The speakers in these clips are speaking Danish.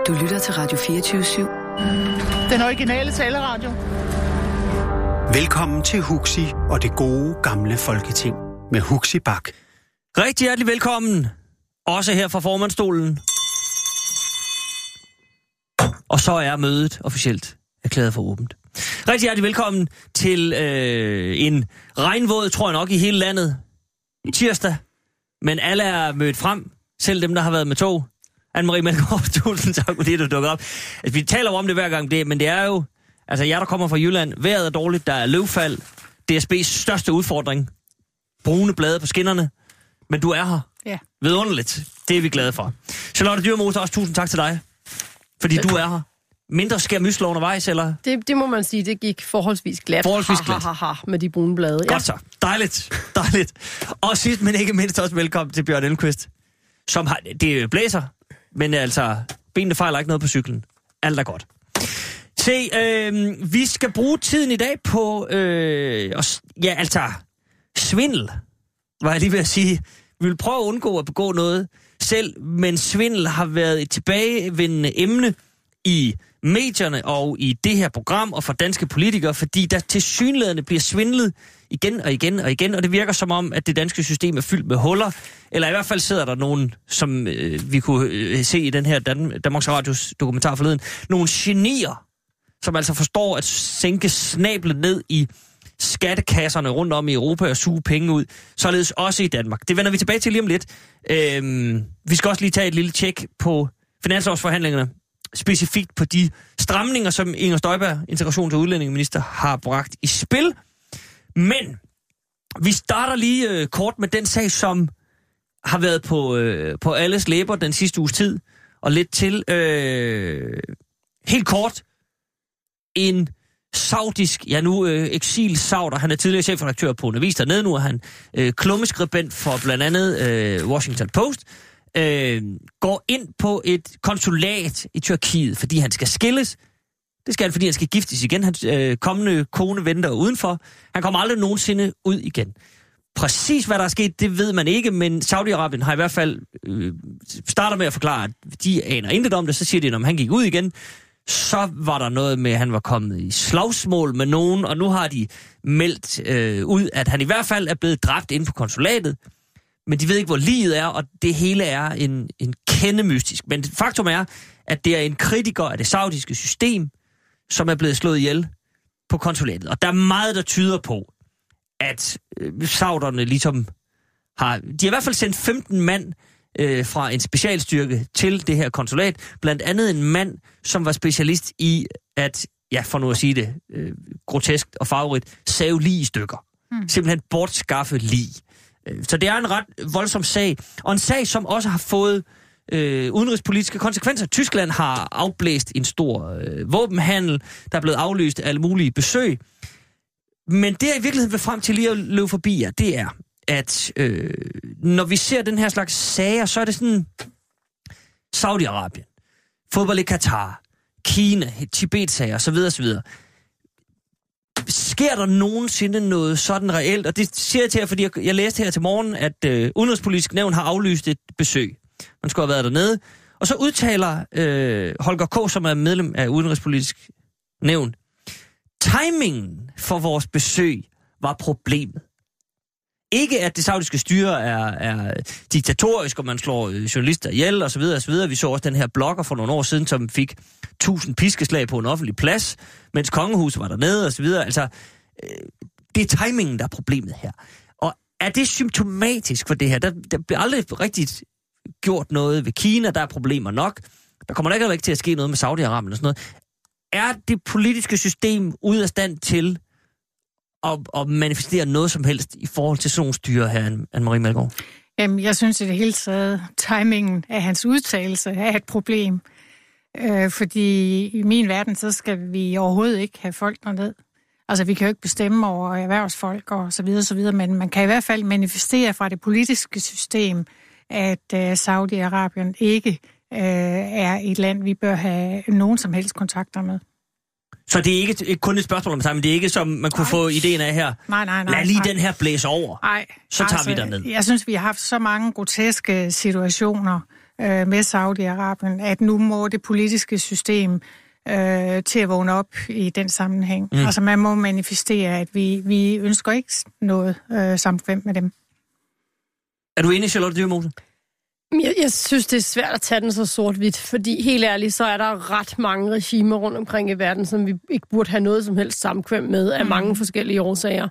Du lytter til Radio 24/7. Den originale taleradio. Velkommen til Huxi og det gode gamle Folketing med Huxi Bach. Rigtig hjertelig velkommen, også her fra formandsstolen. Og så er mødet officielt erklæret for åbent. Rigtig hjertelig velkommen til en regnvåd, tror jeg nok, i hele landet. Tirsdag. Men alle er mødt frem, selv dem, der har været med tog. Anne-Marie Melgaard, tusind tak, fordi du dukker op. Altså, vi taler om det hver gang, men det er jo, altså jer, der kommer fra Jylland, vejret er dårligt, der er løvfald, DSB's største udfordring, brune blade på skinnerne, men du er her. Ja. Vidunderligt. Det er vi glade for. Charlotte Dyrmose, også tusind tak til dig, fordi du er her. Mindre skærmysler undervejs, eller? Det må man sige, det gik forholdsvis glat. Forholdsvis glat. Med de brune blade. Godt så. Dejligt. Og sidst, men ikke mindst også velkommen til Bjørn Elmqvist, som har, det blæser, men altså, benene fejler ikke noget på cyklen. Alt er godt. Se, vi skal bruge tiden i dag på, svindel, var jeg lige ved at sige. Vi vil prøve at undgå at begå noget selv, men svindel har været et tilbagevendende emne i medierne og i det her program og for danske politikere, fordi der tilsyneladende bliver svindlet igen og igen, og det virker som om, at det danske system er fyldt med huller, eller i hvert fald sidder der nogen, som vi kunne se i den her Danmarks Radios dokumentar forleden, nogle genier, som altså forstår at sænke snablet ned i skattekasserne rundt om i Europa og suge penge ud, således også i Danmark. Det vender vi tilbage til lige om lidt. Vi skal også lige tage et lille tjek på finanslovsforhandlingerne, specifikt på de stramninger, som Inger Støjberg, integrations- og udlændingeminister, har bragt i spil. Men vi starter lige kort med den sag, som har været på alles læber den sidste uges tid, og lidt til helt kort en saudisk, eksil-sauder, han er tidligere chefredaktør på en avis dernede, nu er han klummeskribent for blandt andet Washington Post, går ind på et konsulat i Tyrkiet, fordi han skal skilles. Det skal han, fordi han skal giftes igen. Hans kommende kone venter udenfor. Han kommer aldrig nogensinde ud igen. Præcis hvad der er sket, det ved man ikke, men Saudi-Arabien har i hvert fald starter med at forklare, at de aner intet om det. Så siger de, at når han gik ud igen, så var der noget med, at han var kommet i slagsmål med nogen, og nu har de meldt ud, at han i hvert fald er blevet dræbt inde på konsulatet. Men de ved ikke, hvor liget er, og det hele er en kende mystisk. Men faktum er, at det er en kritiker af det saudiske system, som er blevet slået ihjel på konsulatet. Og der er meget, der tyder på, at sauderne ligesom har... De har i hvert fald sendt 15 mand fra en specialstyrke til det her konsulat. Blandt andet en mand, som var specialist i at, for nu at sige det grotesk og farverigt, save lig i stykker. Simpelthen bortskaffe lig. Så det er en ret voldsom sag, og en sag, som også har fået udenrigspolitiske konsekvenser. Tyskland har afblæst en stor våbenhandel, der er blevet aflyst alle mulige besøg. Men det, jeg i virkeligheden vil frem til lige at løbe forbi, det er, at når vi ser den her slags sager, så er det sådan Saudi-Arabien, fodbold i Katar, Kina, Tibet-sager osv. osv. Sker der nogensinde noget sådan reelt? Og det siger jeg til jer, fordi jeg læste her til morgen, at Udenrigspolitisk Nævn har aflyst et besøg. Man skulle have været dernede. Og så udtaler Holger K., som er medlem af Udenrigspolitisk Nævn, timingen for vores besøg var problemet. Ikke at det saudiske styre er diktatorisk, og man slår journalister ihjel og så videre og så videre. Vi så også den her blogger for nogle år siden, som fik 1000 piskeslag på en offentlig plads, mens kongehuset var dernede og så videre. Altså, det er timingen, der er problemet her. Og er det symptomatisk for det her? Der bliver aldrig rigtig gjort noget ved Kina, der er problemer nok. Der kommer ikke til at ske noget med Saudi-Arabien og sådan noget. Er det politiske system ude af stand til at manifestere noget som helst i forhold til sådan nogle styre her, Anne-Marie Melgaard? Jamen, jeg synes i det hele taget, timingen af hans udtalelse er et problem. Fordi i min verden, så skal vi overhovedet ikke have folk derned. Altså, vi kan jo ikke bestemme over erhvervsfolk og så videre, men man kan i hvert fald manifestere fra det politiske system, at Saudi-Arabien ikke er et land, vi bør have nogen som helst kontakter med. Så det er ikke kun et spørgsmål om time, men det er ikke som man kunne få ideen af her. Nej. Lad lige den her blæse over. Nej. Så tager vi derned. Jeg synes, vi har haft så mange groteske situationer med Saudi-Arabien, at nu må det politiske system til at vågne op i den sammenhæng. Altså man må manifestere, at vi ønsker ikke noget samkvem med dem. Er du enig, Charlotte Dyremose? Jeg synes, det er svært at tage den så sort-hvidt, fordi helt ærligt, så er der ret mange regimer rundt omkring i verden, som vi ikke burde have noget som helst samkvem med, af mange forskellige årsager.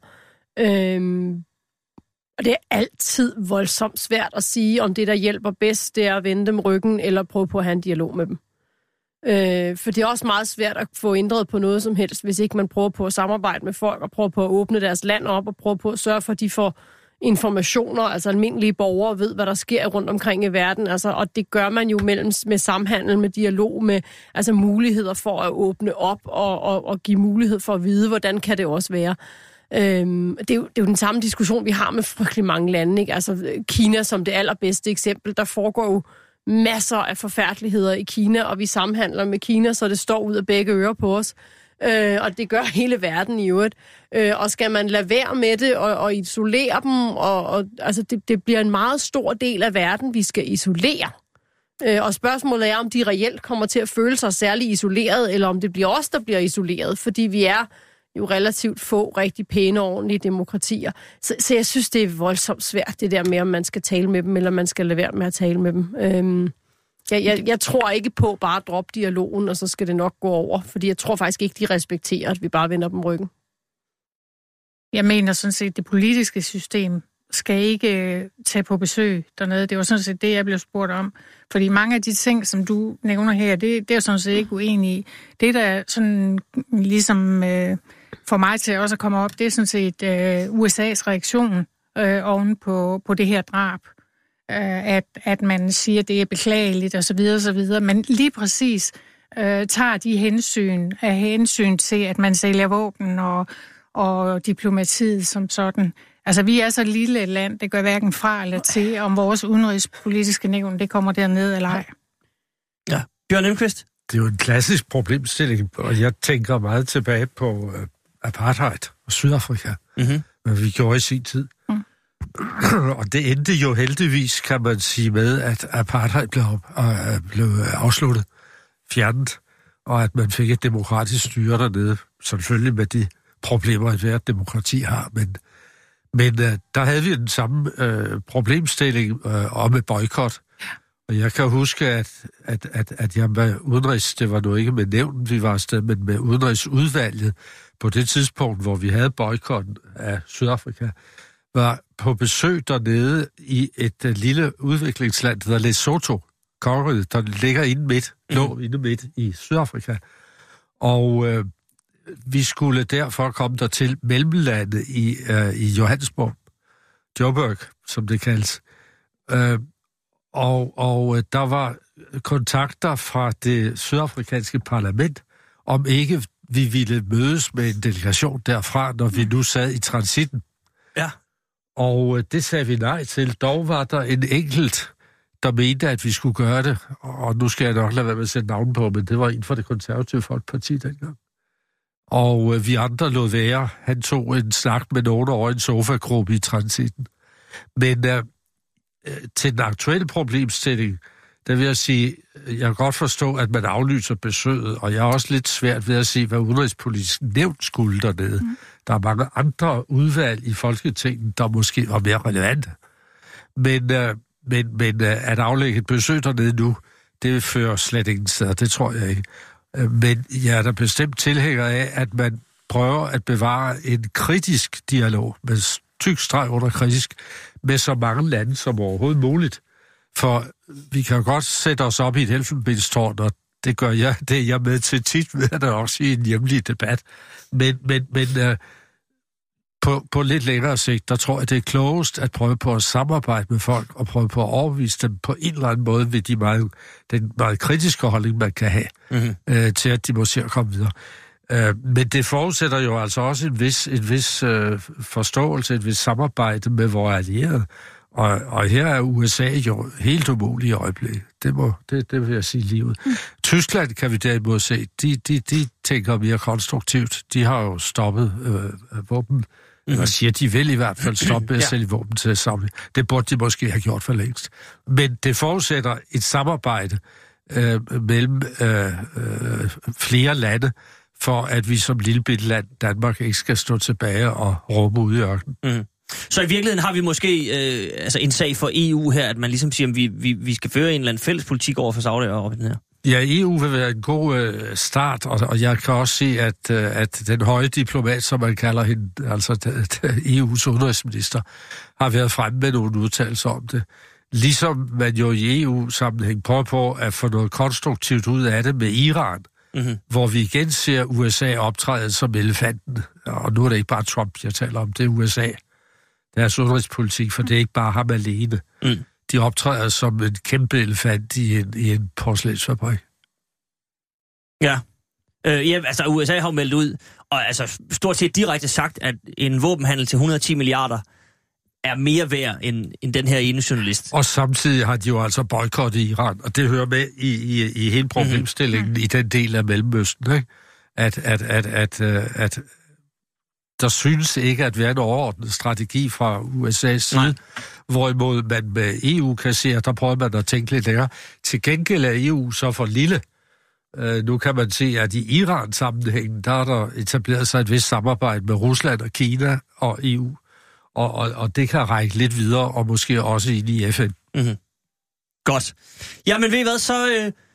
Og det er altid voldsomt svært at sige, om det, der hjælper bedst, det er at vende dem ryggen, eller prøve på at have en dialog med dem. For det er også meget svært at få ændret på noget som helst, hvis ikke man prøver på at samarbejde med folk, og prøver på at åbne deres land op, og prøver på at sørge for, at de får informationer, altså almindelige borgere ved, hvad der sker rundt omkring i verden, altså, og det gør man jo med samhandel, med dialog, med altså muligheder for at åbne op og give mulighed for at vide, hvordan kan det også være. Det er jo den samme diskussion, vi har med frygtelig mange lande, ikke? Altså Kina som det allerbedste eksempel, der foregår jo masser af forfærdeligheder i Kina, og vi samhandler med Kina, så det står ud af begge ører på os. Og det gør hele verden i øvrigt. Og skal man lade være med det og isolere dem, og altså det bliver en meget stor del af verden, vi skal isolere. Og spørgsmålet er, om de reelt kommer til at føle sig særlig isoleret, eller om det bliver os, der bliver isoleret, fordi vi er jo relativt få rigtig pæne og ordentlige demokratier. Så jeg synes, det er voldsomt svært, det der med, om man skal tale med dem, eller man skal lade være med at tale med dem. Jeg tror ikke på bare at droppe dialogen, og så skal det nok gå over, fordi jeg tror faktisk ikke, de respekterer, at vi bare vender dem ryggen. Jeg mener sådan set, at det politiske system skal ikke tage på besøg dernede. Det var sådan set det, jeg blev spurgt om. Fordi mange af de ting, som du nævner her, det er sådan set ikke uenig i. Det, der sådan ligesom får mig til også at komme op, det er sådan set USA's reaktion oven på det her drab. At man siger, at det er beklageligt og så videre, men lige præcis tager de hensyn til, at man sælger våben og diplomatiet som sådan. Altså, vi er så lille et land, det gør hverken fra eller til, om vores udenrigspolitiske nævn, det kommer derned eller ej. Ja, Bjørn Elmqvist. Det er jo en klassisk problemstilling, og jeg tænker meget tilbage på apartheid og Sydafrika, hvad vi gjorde i sin tid. Og det endte jo heldigvis, kan man sige, med, at apartheid blev afsluttet, fjernet, og at man fik et demokratisk styre dernede, selvfølgelig med de problemer, at hvert demokrati har. Men der havde vi den samme problemstilling om et boykot. Og jeg kan huske, at jeg med udenrigs, det var nu ikke med nævnen, vi var afsted, men med udenrigsudvalget på det tidspunkt, hvor vi havde boykotten af Sydafrika, var på besøg dernede i et lille udviklingsland, der hedder Lesotho, kongeriget, der ligger inde midt i Sydafrika. Og vi skulle derfor komme der til mellemlandet i Johannesburg, Joburg, som det kaldes. Og der var kontakter fra det sydafrikanske parlament, om ikke vi ville mødes med en delegation derfra, når vi nu sad i transitten. Ja. Og det sagde vi nej til. Dog var der en enkelt, der mente, at vi skulle gøre det. Og nu skal jeg nok lade være med at sætte navn på, men det var en fra det konservative folkeparti dengang. Og vi andre lod være. Han tog en snak med nogen over en sofagruppe i transitten. Men til den aktuelle problemstilling, der vil jeg sige, jeg kan godt forstå, at man aflyser besøget, og jeg er også lidt svært ved at se, hvad udenrigspolitisk nævnt skulle dernede. Der er mange andre udvalg i Folketinget, der måske var mere relevante. Men at aflægge et besøg dernede nu, det fører slet ingen steder, det tror jeg ikke. Men jeg er da bestemt tilhænger af, at man prøver at bevare en kritisk dialog, med tyk streg under kritisk, med så mange lande som overhovedet muligt. For vi kan godt sætte os op i et elfenbenstårn, og det gør jeg, det er jeg med til tit, ved at også i en hjemlig debat. Men på lidt længere sigt, der tror jeg, det er klogest at prøve på at samarbejde med folk, og prøve på at overbevise dem på en eller anden måde ved den meget kritiske holdning, man kan have, til at de må se at komme videre. Men det forudsætter jo altså også en vis forståelse, et vis samarbejde med vores allierede. Og her er USA jo helt umulig i øjeblikket. Det vil jeg sige lige ud. Tyskland kan vi derimod se, de tænker mere konstruktivt. De har jo stoppet Eller siger, de vil i hvert fald stoppe med at sælge våben til Saudi. Det burde de måske have gjort for længst. Men det forudsætter et samarbejde mellem flere lande, for at vi som lillebitte land, Danmark, ikke skal stå tilbage og råbe ud i ørkenen. Mm. Så i virkeligheden har vi måske en sag for EU her, at man ligesom siger, at vi skal føre en eller anden fælles politik over for Saudi-Arabien her. Ja, EU vil være en god start, og jeg kan også se, at den høje diplomat, som man kalder hende, altså EU's udenrigsminister, har været fremme med nogle udtalelser om det. Ligesom man jo i EU-sammenhæng prøver på at få noget konstruktivt ud af det med Iran, hvor vi igen ser USA optræde som elefanten. Og nu er det ikke bare Trump, jeg taler om, det er USA. Deres udenrigspolitik, for det er ikke bare ham alene. De optræder som en kæmpe elefant i en porcelænsfabrik. Ja. Altså USA har meldt ud, og altså stort set direkte sagt, at en våbenhandel til 110 milliarder er mere værd end den her ene journalist. Og samtidig har de jo altså boykottet Iran, og det hører med i hele problemstillingen i den del af Mellemøsten, ikke? At der synes ikke at være en overordnet strategi fra USA's side, hvorimod man med EU kan se, at der prøver man at tænke lidt længere. Til gengæld er EU så for lille. Nu kan man se, at i Iran-sammenhængen, der er der etableret sig et vist samarbejde med Rusland og Kina og EU. Og det kan række lidt videre, og måske også ind i FN. Mm-hmm. Godt. Jamen ved I hvad, så...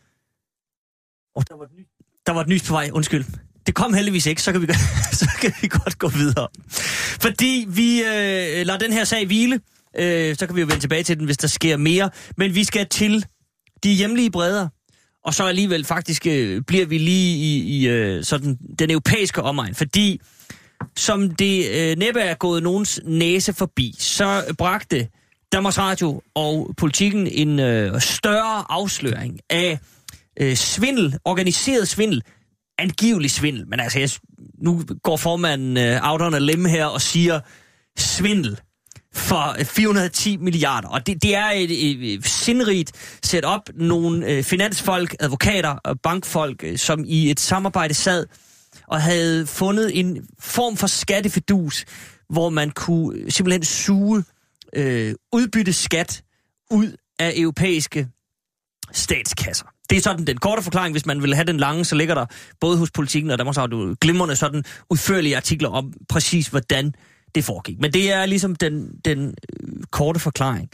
Der var et nys på vej, undskyld. Det kom heldigvis ikke, så kan vi godt gå videre. Fordi vi lader den her sag hvile, så kan vi jo vende tilbage til den, hvis der sker mere. Men vi skal til de hjemlige bredder, og så alligevel faktisk bliver vi lige i sådan den europæiske omegn. Fordi som det næppe er gået nogens næse forbi, så bragte Danmarks Radio og Politikken en større afsløring af svindel, organiseret svindel, angivelig svindel. Men altså, nu går formanden out on a limb her og siger svindel for 410 milliarder. Og det er et sindrigt setup. Nogle finansfolk, advokater og bankfolk, som i et samarbejde sad og havde fundet en form for skattefidus, hvor man kunne simpelthen suge udbytte skat ud af europæiske statskasser. Det er sådan den korte forklaring. Hvis man vil have den lange, så ligger der både hos Politikken og Danmarks Radio glimrende sådan udførlige artikler om præcis, hvordan det foregik. Men det er ligesom den korte forklaring.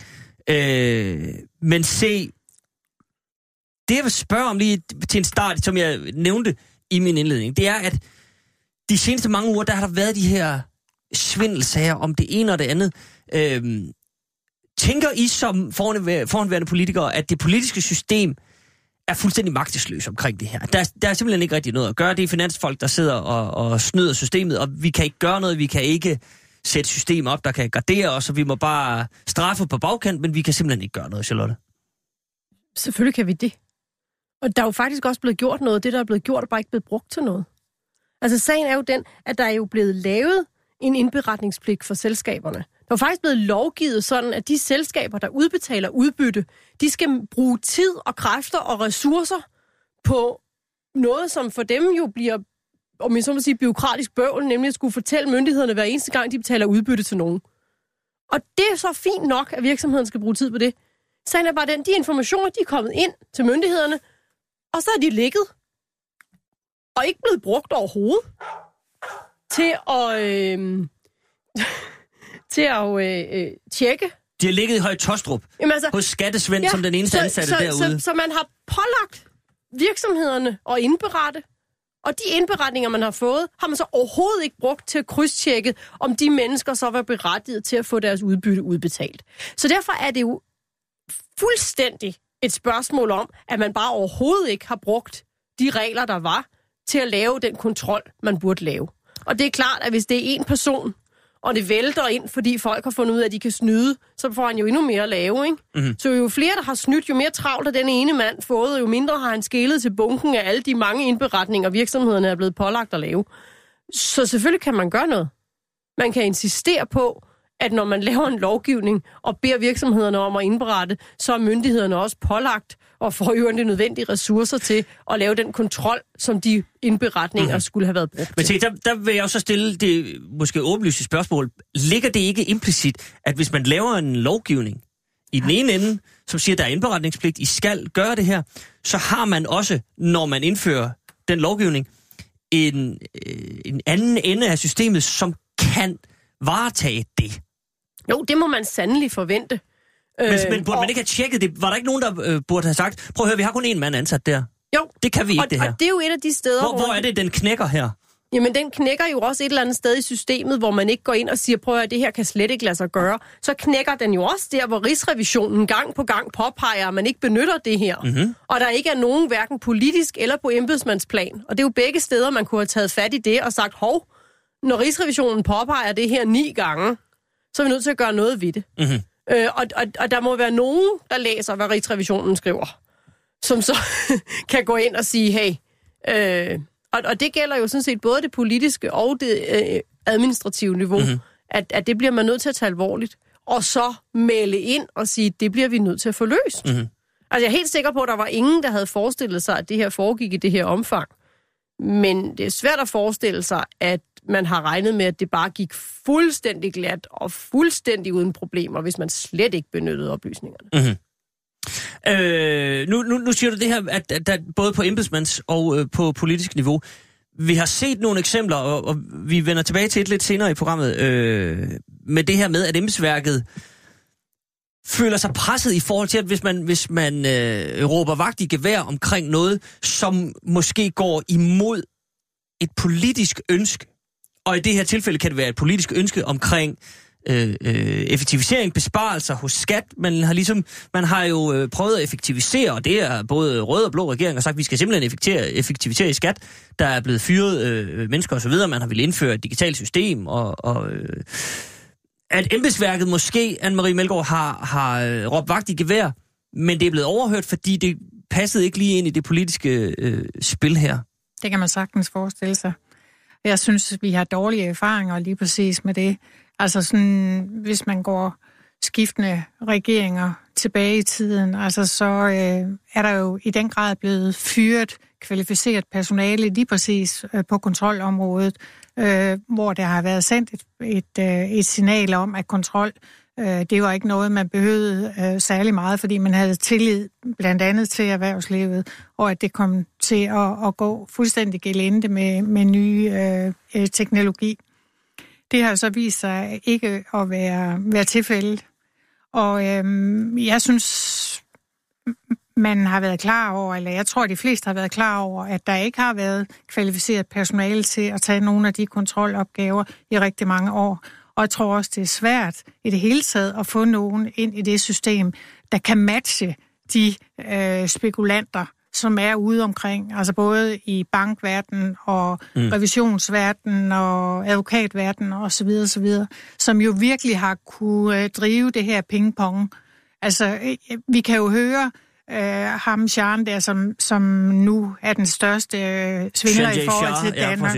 Men se, det jeg vil spørge om lige til en start, som jeg nævnte i min indledning, det er, at de seneste mange uger, der har der været de her svindelsager om det ene og det andet. Tænker I som foranværende politikere, at det politiske system er fuldstændig magtesløs omkring det her? Der er simpelthen ikke rigtig noget at gøre. Det er finansfolk, der sidder og snyder systemet, og vi kan ikke gøre noget, vi kan ikke sætte system op, der kan gardere os, og vi må bare straffe på bagkant, men vi kan simpelthen ikke gøre noget, Charlotte. Selvfølgelig kan vi det. Og der er jo faktisk også blevet gjort noget. Det, der er blevet gjort, er bare ikke blevet brugt til noget. Altså, sagen er jo den, at der er jo blevet lavet en indberetningspligt for selskaberne. Der er faktisk blevet lovgivet sådan, at de selskaber, der udbetaler udbytte, de skal bruge tid og kræfter og ressourcer på noget, som for dem jo bliver, om jeg så må sige, bureaukratisk bøvl, nemlig at skulle fortælle myndighederne hver eneste gang, de betaler udbytte til nogen. Og det er så fint nok, at virksomheden skal bruge tid på det. Sagen er bare den, de informationer, de er kommet ind til myndighederne, og så er de ligget og ikke blevet brugt overhovedet til at tjekke. De har ligget i Høje Taastrup hos Skattesvend som den eneste ansatte derude. Så man har pålagt virksomhederne at indberette, og de indberetninger, man har fået, har man så overhovedet ikke brugt til at krydstjekke, om de mennesker så var berettiget til at få deres udbytte udbetalt. Så derfor er det jo fuldstændig et spørgsmål om, at man bare overhovedet ikke har brugt de regler, der var, til at lave den kontrol, man burde lave. Og det er klart, at hvis det er en person, og det vælter ind, fordi folk har fundet ud af, at de kan snyde, så får han jo endnu mere at lave, ikke? Mm-hmm. Så jo flere, der har snydt, jo mere travlt af den ene mand fået, jo mindre har han skælet til bunken af alle de mange indberetninger, virksomhederne er blevet pålagt at lave. Så selvfølgelig kan man gøre noget. Man kan insistere på, at når man laver en lovgivning og beder virksomhederne om at indberette, så er myndighederne også pålagt og får jo de nødvendige ressourcer til at lave den kontrol, som de indberetninger skulle have været brugt Men til. der vil jeg også stille det måske åbenlyse spørgsmål. Ligger det ikke implicit, at hvis man laver en lovgivning i den ene ende, som siger, at der er indberetningspligt, I skal gøre det her, så har man også, når man indfører den lovgivning, en anden ende af systemet, som kan varetage det? Jo, det må man sandelig forvente. Men burde man ikke have tjekket det? Var der ikke nogen, der burde have sagt, prøv at høre, vi har kun én mand ansat der. Jo. Det kan vi ikke, det her. Og det er jo et af de steder, hvor er det, den knækker her? Jamen, den knækker jo også et eller andet sted i systemet, hvor man ikke går ind og siger, prøv at høre, det her kan slet ikke lade sig gøre. Så knækker den jo også der, hvor Rigsrevisionen gang på gang påpeger, at man ikke benytter det her. Mm-hmm. Og der ikke er nogen, hverken politisk eller på embedsmandsplan. Og det er jo begge steder, man kunne have taget fat i det og sagt, hov, når Rigsrevisionen påpeger det her 9 gange, så er vi nødt til at gøre noget ved det. Mm-hmm. Og der må være nogen, der læser, hvad Rigsrevisionen skriver, som så kan gå ind og sige, hey, og det gælder jo sådan set både det politiske og det administrative niveau, at det bliver man nødt til at tage alvorligt, og så melde ind og sige, det bliver vi nødt til at få løst. Altså jeg er helt sikker på, at der var ingen, der havde forestillet sig, at det her foregik i det her omfang. Men det er svært at forestille sig, at man har regnet med, at det bare gik fuldstændig glat og fuldstændig uden problemer, hvis man slet ikke benyttede oplysningerne. Mm-hmm. Nu siger du det her, at der, både på embedsmands og på politisk niveau. Vi har set nogle eksempler, og vi vender tilbage til et lidt senere i programmet, med det her med, at embedsværket føler sig presset i forhold til, at hvis man råber vagt i gevær omkring noget, som måske går imod et politisk ønske, og i det her tilfælde kan det være et politisk ønske omkring effektivisering, besparelser hos skat. Man har jo prøvet at effektivisere, og det er både rød og blå regering har sagt, at vi skal simpelthen effektivisere i skat. Der er blevet fyret mennesker osv., man har ville indføre et digitalt system, og at embedsværket måske, Anne-Marie Melgaard, har råbt vagt i gevær, men det er blevet overhørt, fordi det passede ikke lige ind i det politiske spil her. Det kan man sagtens forestille sig. Jeg synes, vi har dårlige erfaringer lige præcis med det. Altså sådan, hvis man går skiftende regeringer tilbage i tiden, altså så er der jo i den grad blevet fyret kvalificeret personale lige præcis på kontrolområdet, hvor der har været sendt et signal om, at kontrol, det var ikke noget, man behøvede særlig meget, fordi man havde tillid blandt andet til erhvervslivet, og at det kom til at gå fuldstændig gelinde med nye teknologi. Det har så vist sig ikke at være tilfældet. Og jeg synes, man har været klar over, eller jeg tror, de fleste har været klar over, at der ikke har været kvalificeret personale til at tage nogle af de kontrolopgaver i rigtig mange år. Og jeg tror også, det er svært i det hele taget at få nogen ind i det system, der kan matche de spekulanter, som er ude omkring, altså både i bankverdenen og revisionsverdenen og advokatverdenen osv., som jo virkelig har kunne drive det her pingpong. Altså, vi kan jo høre ham, Sharon, der, som nu er den største svindler i forhold til Danmark,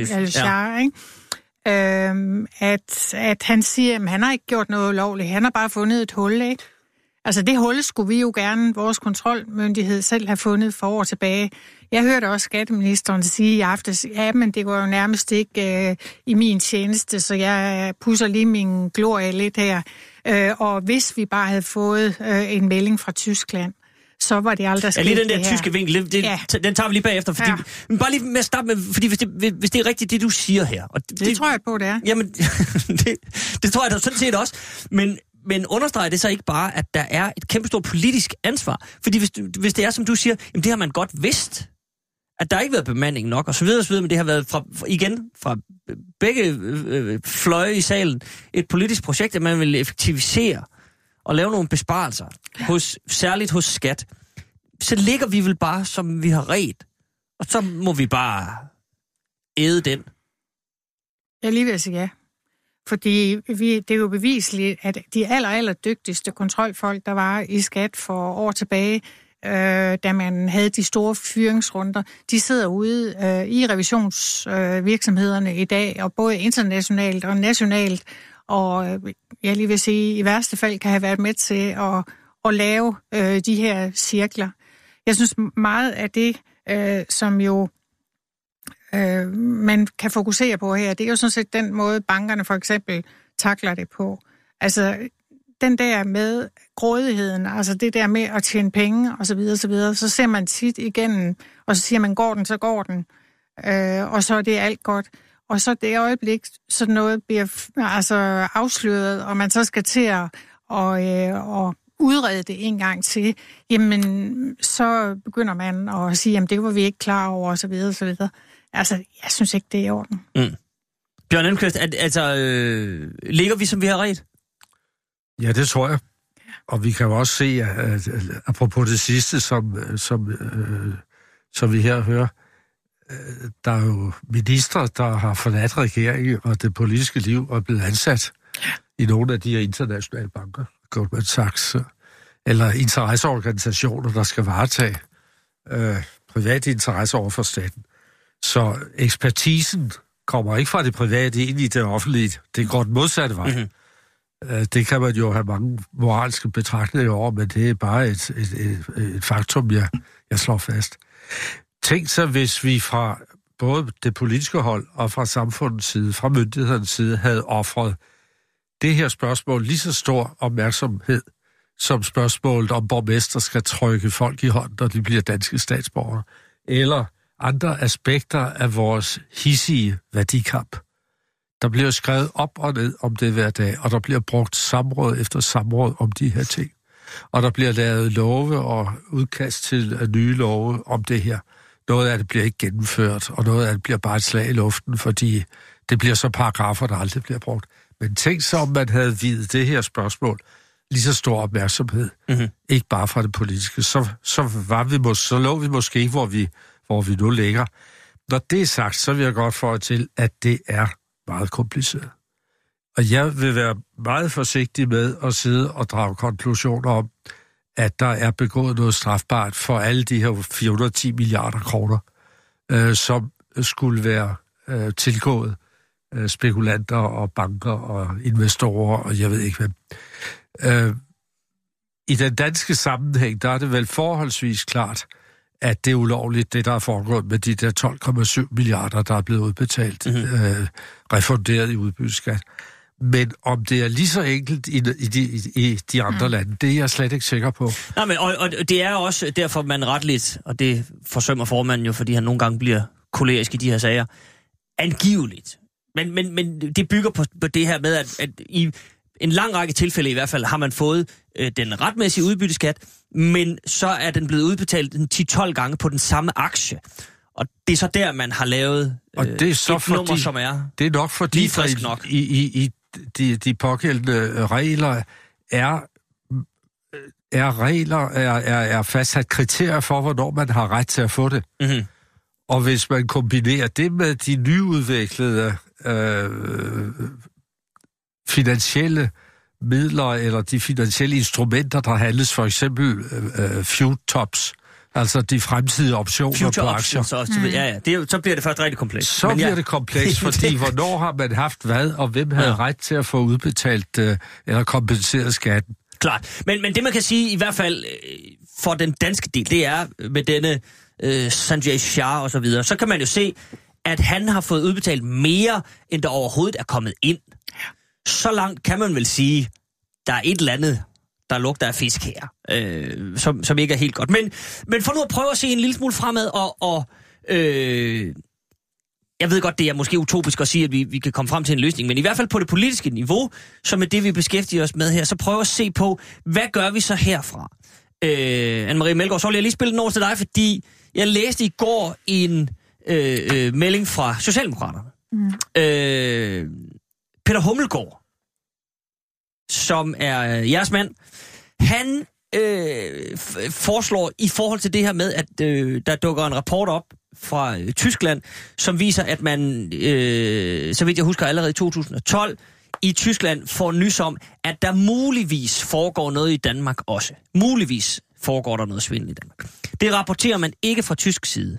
at han siger, at han har ikke gjort noget ulovligt, han har bare fundet et hul, ikke? Altså det hul skulle vi jo gerne, vores kontrolmyndighed, selv have fundet for år tilbage. Jeg hørte også skatteministeren sige i aftes, ja, men det går jo nærmest ikke i min tjeneste, så jeg pusser lige min glorie lidt her. Og hvis vi bare havde fået en melding fra Tyskland, så var det aldrig sket. Ja, lige den der tyske vinkel, den tager vi lige bagefter. Fordi, men bare lige med at starte med, fordi hvis det er rigtigt, det du siger her. Og det tror jeg på, det er. Jamen, det tror jeg da sådan set også. Men understreger det så ikke bare, at der er et kæmpestort politisk ansvar? Fordi hvis det er, som du siger, jamen det har man godt vidst, at der ikke har været bemanding nok, og så videre, men det har været fra begge fløje i salen et politisk projekt, at man vil effektivisere og lave nogle besparelser, særligt hos skat. Så ligger vi vel bare, som vi har redt, og så må vi bare æde den. Jeg lige vil sige ja. Fordi det er jo bevisligt, at de aller dygtigste kontrolfolk, der var i skat for år tilbage, da man havde de store fyringsrunder, de sidder ude i revisionsvirksomhederne i dag, og både internationalt og nationalt, og jeg lige vil sige, i værste fald kan have været med til at lave de her cirkler. Jeg synes meget af det, som jo man kan fokusere på her, det er jo sådan set den måde, bankerne for eksempel takler det på. Altså, den der med grådigheden, altså det der med at tjene penge og så videre, så ser man tit igennem, og så siger man, går den, så går den, og så er det alt godt. Og så det øjeblik, sådan noget bliver afsløret, og man så skal til at udrede det en gang til, jamen, så begynder man at sige, jamen, det var vi ikke klar over, og så videre, og så videre. Altså, jeg synes ikke, det er i orden. Bjørn Elmquist, ligger vi, som vi har ret? Ja, det tror jeg. Og vi kan jo også se, at apropos det sidste, som vi her hører, der er jo ministre, der har forladt regeringen og det politiske liv og er blevet ansat i nogle af de her internationale banker, Goldman Sachs, eller interesseorganisationer, der skal varetage private interesser over for staten. Så ekspertisen kommer ikke fra det private ind i det offentlige. Det går den modsatte vej. Mm-hmm. Det kan man jo have mange moralske betragtninger over, men det er bare et faktum, jeg slår fast. Tænk så, hvis vi fra både det politiske hold og fra samfundets side, fra myndighedernes side, havde offret det her spørgsmål lige så stor opmærksomhed, som spørgsmålet om borgmester skal trykke folk i hånden, når de bliver danske statsborgere, eller andre aspekter af vores hidsige værdikamp. Der bliver skrevet op og ned om det hver dag, og der bliver brugt samråd efter samråd om de her ting. Og der bliver lavet love og udkast til nye love om det her. Noget af det bliver ikke gennemført, og noget af det bliver bare et slag i luften, fordi det bliver så paragrafer, der aldrig bliver brugt. Men tænk så, om man havde videt det her spørgsmål lige så stor opmærksomhed. Mm-hmm. Ikke bare fra det politiske. Så lå vi måske ikke, hvor vi nu ligger. Når det er sagt, så vil jeg godt få til, at det er meget kompliceret. Og jeg vil være meget forsigtig med at sidde og drage konklusioner om, at der er begået noget strafbart for alle de her 410 milliarder kroner, som skulle være tilgået spekulanter og banker og investorer, og jeg ved ikke hvem. I den danske sammenhæng, der er det vel forholdsvis klart, at det er ulovligt, det der er foregået med de der 12,7 milliarder, der er blevet udbetalt, refunderet i udbytteskat. Men om det er lige så enkelt i de andre lande, det er jeg slet ikke sikker på. Nej, men og det er også derfor, man retligt, og det forsømmer formanden jo, fordi han nogle gange bliver kolerisk i de her sager, angiveligt. Men det bygger på det her med, at i en lang række tilfælde i hvert fald, har man fået den retmæssige udbytteskat, men så er den blevet udbetalt 10-12 gange på den samme aktie. Og det er så der, man har lavet og det er så et nummer, som er det er nok fordi, lige frisk nok. I de pågældende regler er fastsat kriterier for, hvornår man har ret til at få det. Mm-hmm. Og hvis man kombinerer det med de nyudviklede finansielle midler, eller de finansielle instrumenter, der handles, for eksempel futures, altså de fremtidige optioner på aktier. Så bliver det først rigtig komplekst. Så bliver det komplekst, fordi hvornår har man haft hvad, og hvem havde ret til at få udbetalt eller kompenseret skatten? Klart. Men det, man kan sige, i hvert fald for den danske del, det er med denne Sanjay Shah og så videre, så kan man jo se, at han har fået udbetalt mere, end der overhovedet er kommet ind. Så langt kan man vel sige, der er et eller andet, der lugter af fisk her, som ikke er helt godt. Men for nu at prøve at se en lille smule fremad, og jeg ved godt, det er måske utopisk at sige, at vi kan komme frem til en løsning, men i hvert fald på det politiske niveau, som er det, vi beskæftiger os med her, så prøv at se på, hvad gør vi så herfra? Anne-Marie Melgaard, så vil jeg lige spille den over til dig, fordi jeg læste i går en melding fra Socialdemokraterne. Peter Hummelgaard, som er jeres mand, han foreslår i forhold til det her med, at der dukker en rapport op fra Tyskland, som viser, at man, så vidt jeg husker, allerede i 2012 i Tyskland får nys om, at der muligvis foregår noget i Danmark også. Muligvis foregår der noget svindel i Danmark. Det rapporterer man ikke fra tysk side.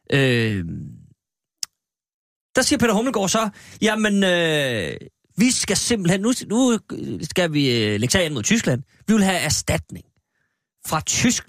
Der siger Peter Hummelgaard så, jamen, vi skal simpelthen, nu skal vi lægge sagen mod Tyskland. Vi vil have erstatning fra Tyskland.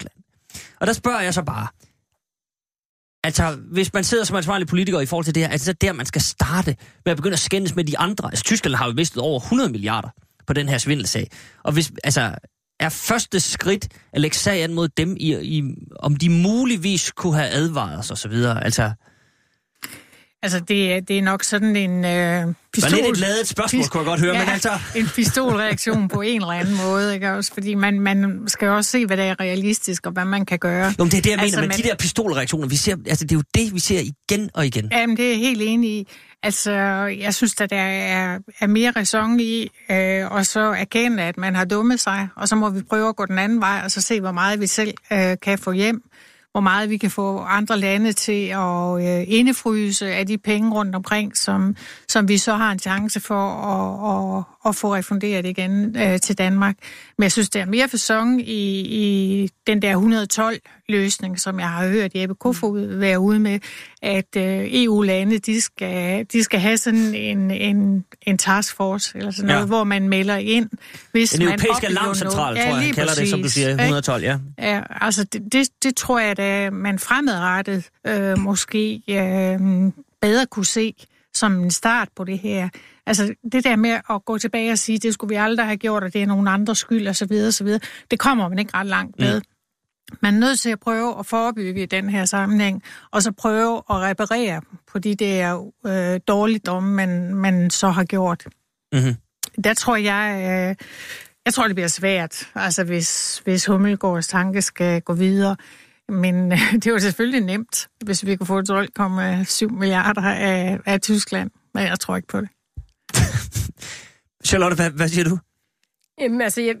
Og der spørger jeg så bare, altså, hvis man sidder som ansvarlig politiker i forhold til det her, altså, så der, man skal starte med at begynde at skændes med de andre. Altså, Tyskland har jo mistet over 100 milliarder på den her svindelsag. Og hvis, altså, er første skridt at lægge sag an mod dem, om de muligvis kunne have advaret os og så videre, altså... Altså, det er nok sådan en pistol... Det var lidt et ladet spørgsmål, kunne jeg godt høre, ja, men altså... en pistolreaktion på en eller anden måde, ikke også? Fordi man skal jo også se, hvad der er realistisk, og hvad man kan gøre. Jo, det er det, jeg mener, men de der pistolreaktioner, vi ser, altså, det er jo det, vi ser igen og igen. Jamen, det er jeg helt enig i. Altså, jeg synes, at der er mere ræson i, og så erkende, at man har dummet sig, og så må vi prøve at gå den anden vej, og så se, hvor meget vi selv kan få hjem. Hvor meget vi kan få andre lande til at indefryse af de penge rundt omkring, som vi så har en chance for at få refunderet igen til Danmark. Men jeg synes, der er mere facon i den der 112-løsning, som jeg har hørt Jeppe Kofod være ude med, at EU-lande, de skal have sådan en taskforce, eller sådan noget, hvor man melder ind, hvis man oplever noget. Den europæiske alarmcentral, tror jeg, han kalder det, som du siger, 112, ja. Ja, altså det tror jeg, at man fremadrettet måske bedre kunne se som en start på det her. Altså det der med at gå tilbage og sige, det skulle vi aldrig have gjort, og det er nogen andres skyld, og så videre, det kommer man ikke ret langt med. Man er nødt til at prøve at forebygge i den her sammenhæng, og så prøve at reparere på de der dårligdomme, man så har gjort. Mm-hmm. Der tror jeg det bliver svært, altså hvis Hummelgaards tanke skal gå videre. Men det er jo selvfølgelig nemt, hvis vi kunne få 12,7 milliarder af Tyskland. Men jeg tror ikke på det. Charlotte, hvad siger du? Jamen, altså,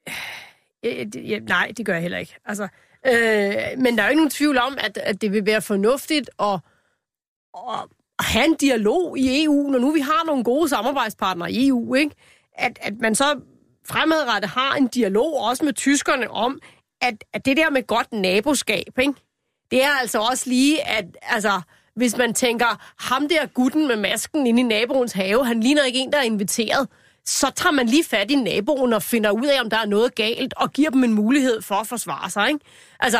nej, det gør jeg heller ikke. Altså, men der er jo ikke nogen tvivl om, at det vil være fornuftigt at have en dialog i EU, når nu vi har nogle gode samarbejdspartnere i EU, ikke? At man så fremadrettet har en dialog også med tyskerne om, at det der med godt naboskab, ikke? Det er altså også lige, at altså, hvis man tænker, ham der gutten med masken inde i naboens have, han ligner ikke en, der er inviteret, så tager man lige fat i naboen og finder ud af, om der er noget galt, og giver dem en mulighed for at forsvare sig, ikke? Altså,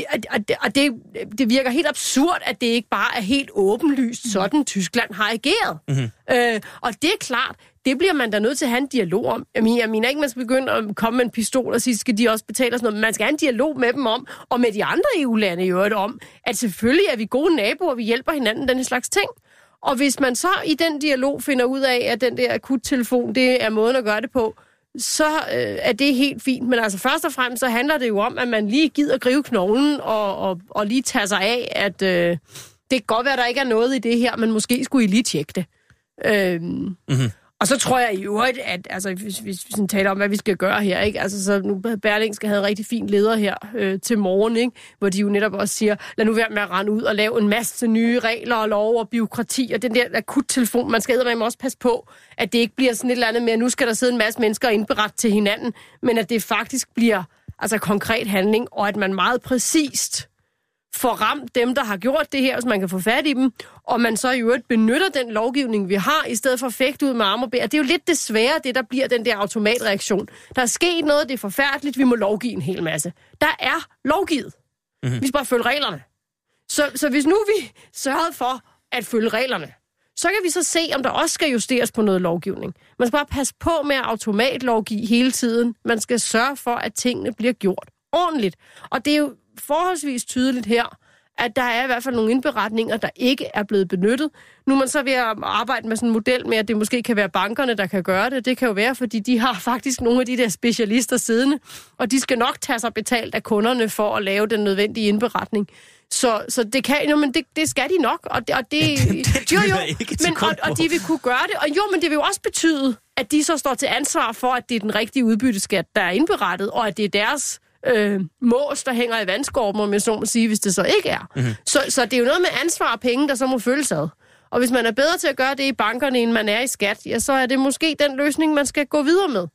det virker helt absurd, at det ikke bare er helt åbenlyst, sådan Tyskland har ageret. Mm-hmm. Og det er klart, det bliver man da nødt til at have en dialog om. Jeg mener ikke, man skal begynde at komme med en pistol og sige, skal de også betale os noget, men man skal have en dialog med dem om, og med de andre EU-lande i øvrigt om, at selvfølgelig er vi gode naboer, og vi hjælper hinanden, den slags ting. Og hvis man så i den dialog finder ud af, at den der akuttelefon, det er måden at gøre det på, så er det helt fint. Men altså først og fremmest, så handler det jo om, at man lige gider gribe knoglen og lige tage sig af, at det kan godt være, at der ikke er noget i det her, men måske skulle I lige tjekke det. Mm-hmm. Og så tror jeg i øvrigt, at altså, hvis vi taler om, hvad vi skal gøre her, ikke? Altså, så nu Berlingske havde en rigtig fin leder her til morgen, ikke? Hvor de jo netop også siger, lad nu være med at rende ud og lave en masse nye regler og lov og byråkrati, og den der akuttelefon, man skal eddermame også passe på, at det ikke bliver sådan et eller andet med, at nu skal der sidde en masse mennesker og indberette til hinanden, men at det faktisk bliver altså konkret handling, og at man meget præcist får ramt dem, der har gjort det her, så man kan få fat i dem, og man så i øvrigt benytter den lovgivning, vi har, i stedet for at fægte ud med arm og ben. Det er jo lidt desværre det, der bliver den der automatreaktion. Der er sket noget, det er forfærdeligt, vi må lovgive en hel masse. Der er lovgivet. Mm-hmm. Vi skal bare følge reglerne. Så hvis nu vi sørger for at følge reglerne, så kan vi så se, om der også skal justeres på noget lovgivning. Man skal bare passe på med at automatlovgive hele tiden. Man skal sørge for, at tingene bliver gjort ordentligt. Og det er jo forholdsvis tydeligt her, at der er i hvert fald nogle indberetninger, der ikke er blevet benyttet. Nu er man så ved at arbejde med sådan en model med, at det måske kan være bankerne, der kan gøre det. Det kan jo være, fordi de har faktisk nogle af de der specialister siddende, og de skal nok tage sig betalt af kunderne for at lave den nødvendige indberetning. Så det kan, jo, men det skal de nok, og det jo, og de vil kunne gøre det, og jo, men det vil jo også betyde, at de så står til ansvar for, at det er den rigtige udbytteskat, der er indberettet, og at det er deres mås, der hænger i vandskorben, om jeg så må sige, hvis det så ikke er. Mm-hmm. Så det er jo noget med ansvar og penge, der så må følges ad. Og hvis man er bedre til at gøre det i bankerne, end man er i skat, ja, så er det måske den løsning, man skal gå videre med.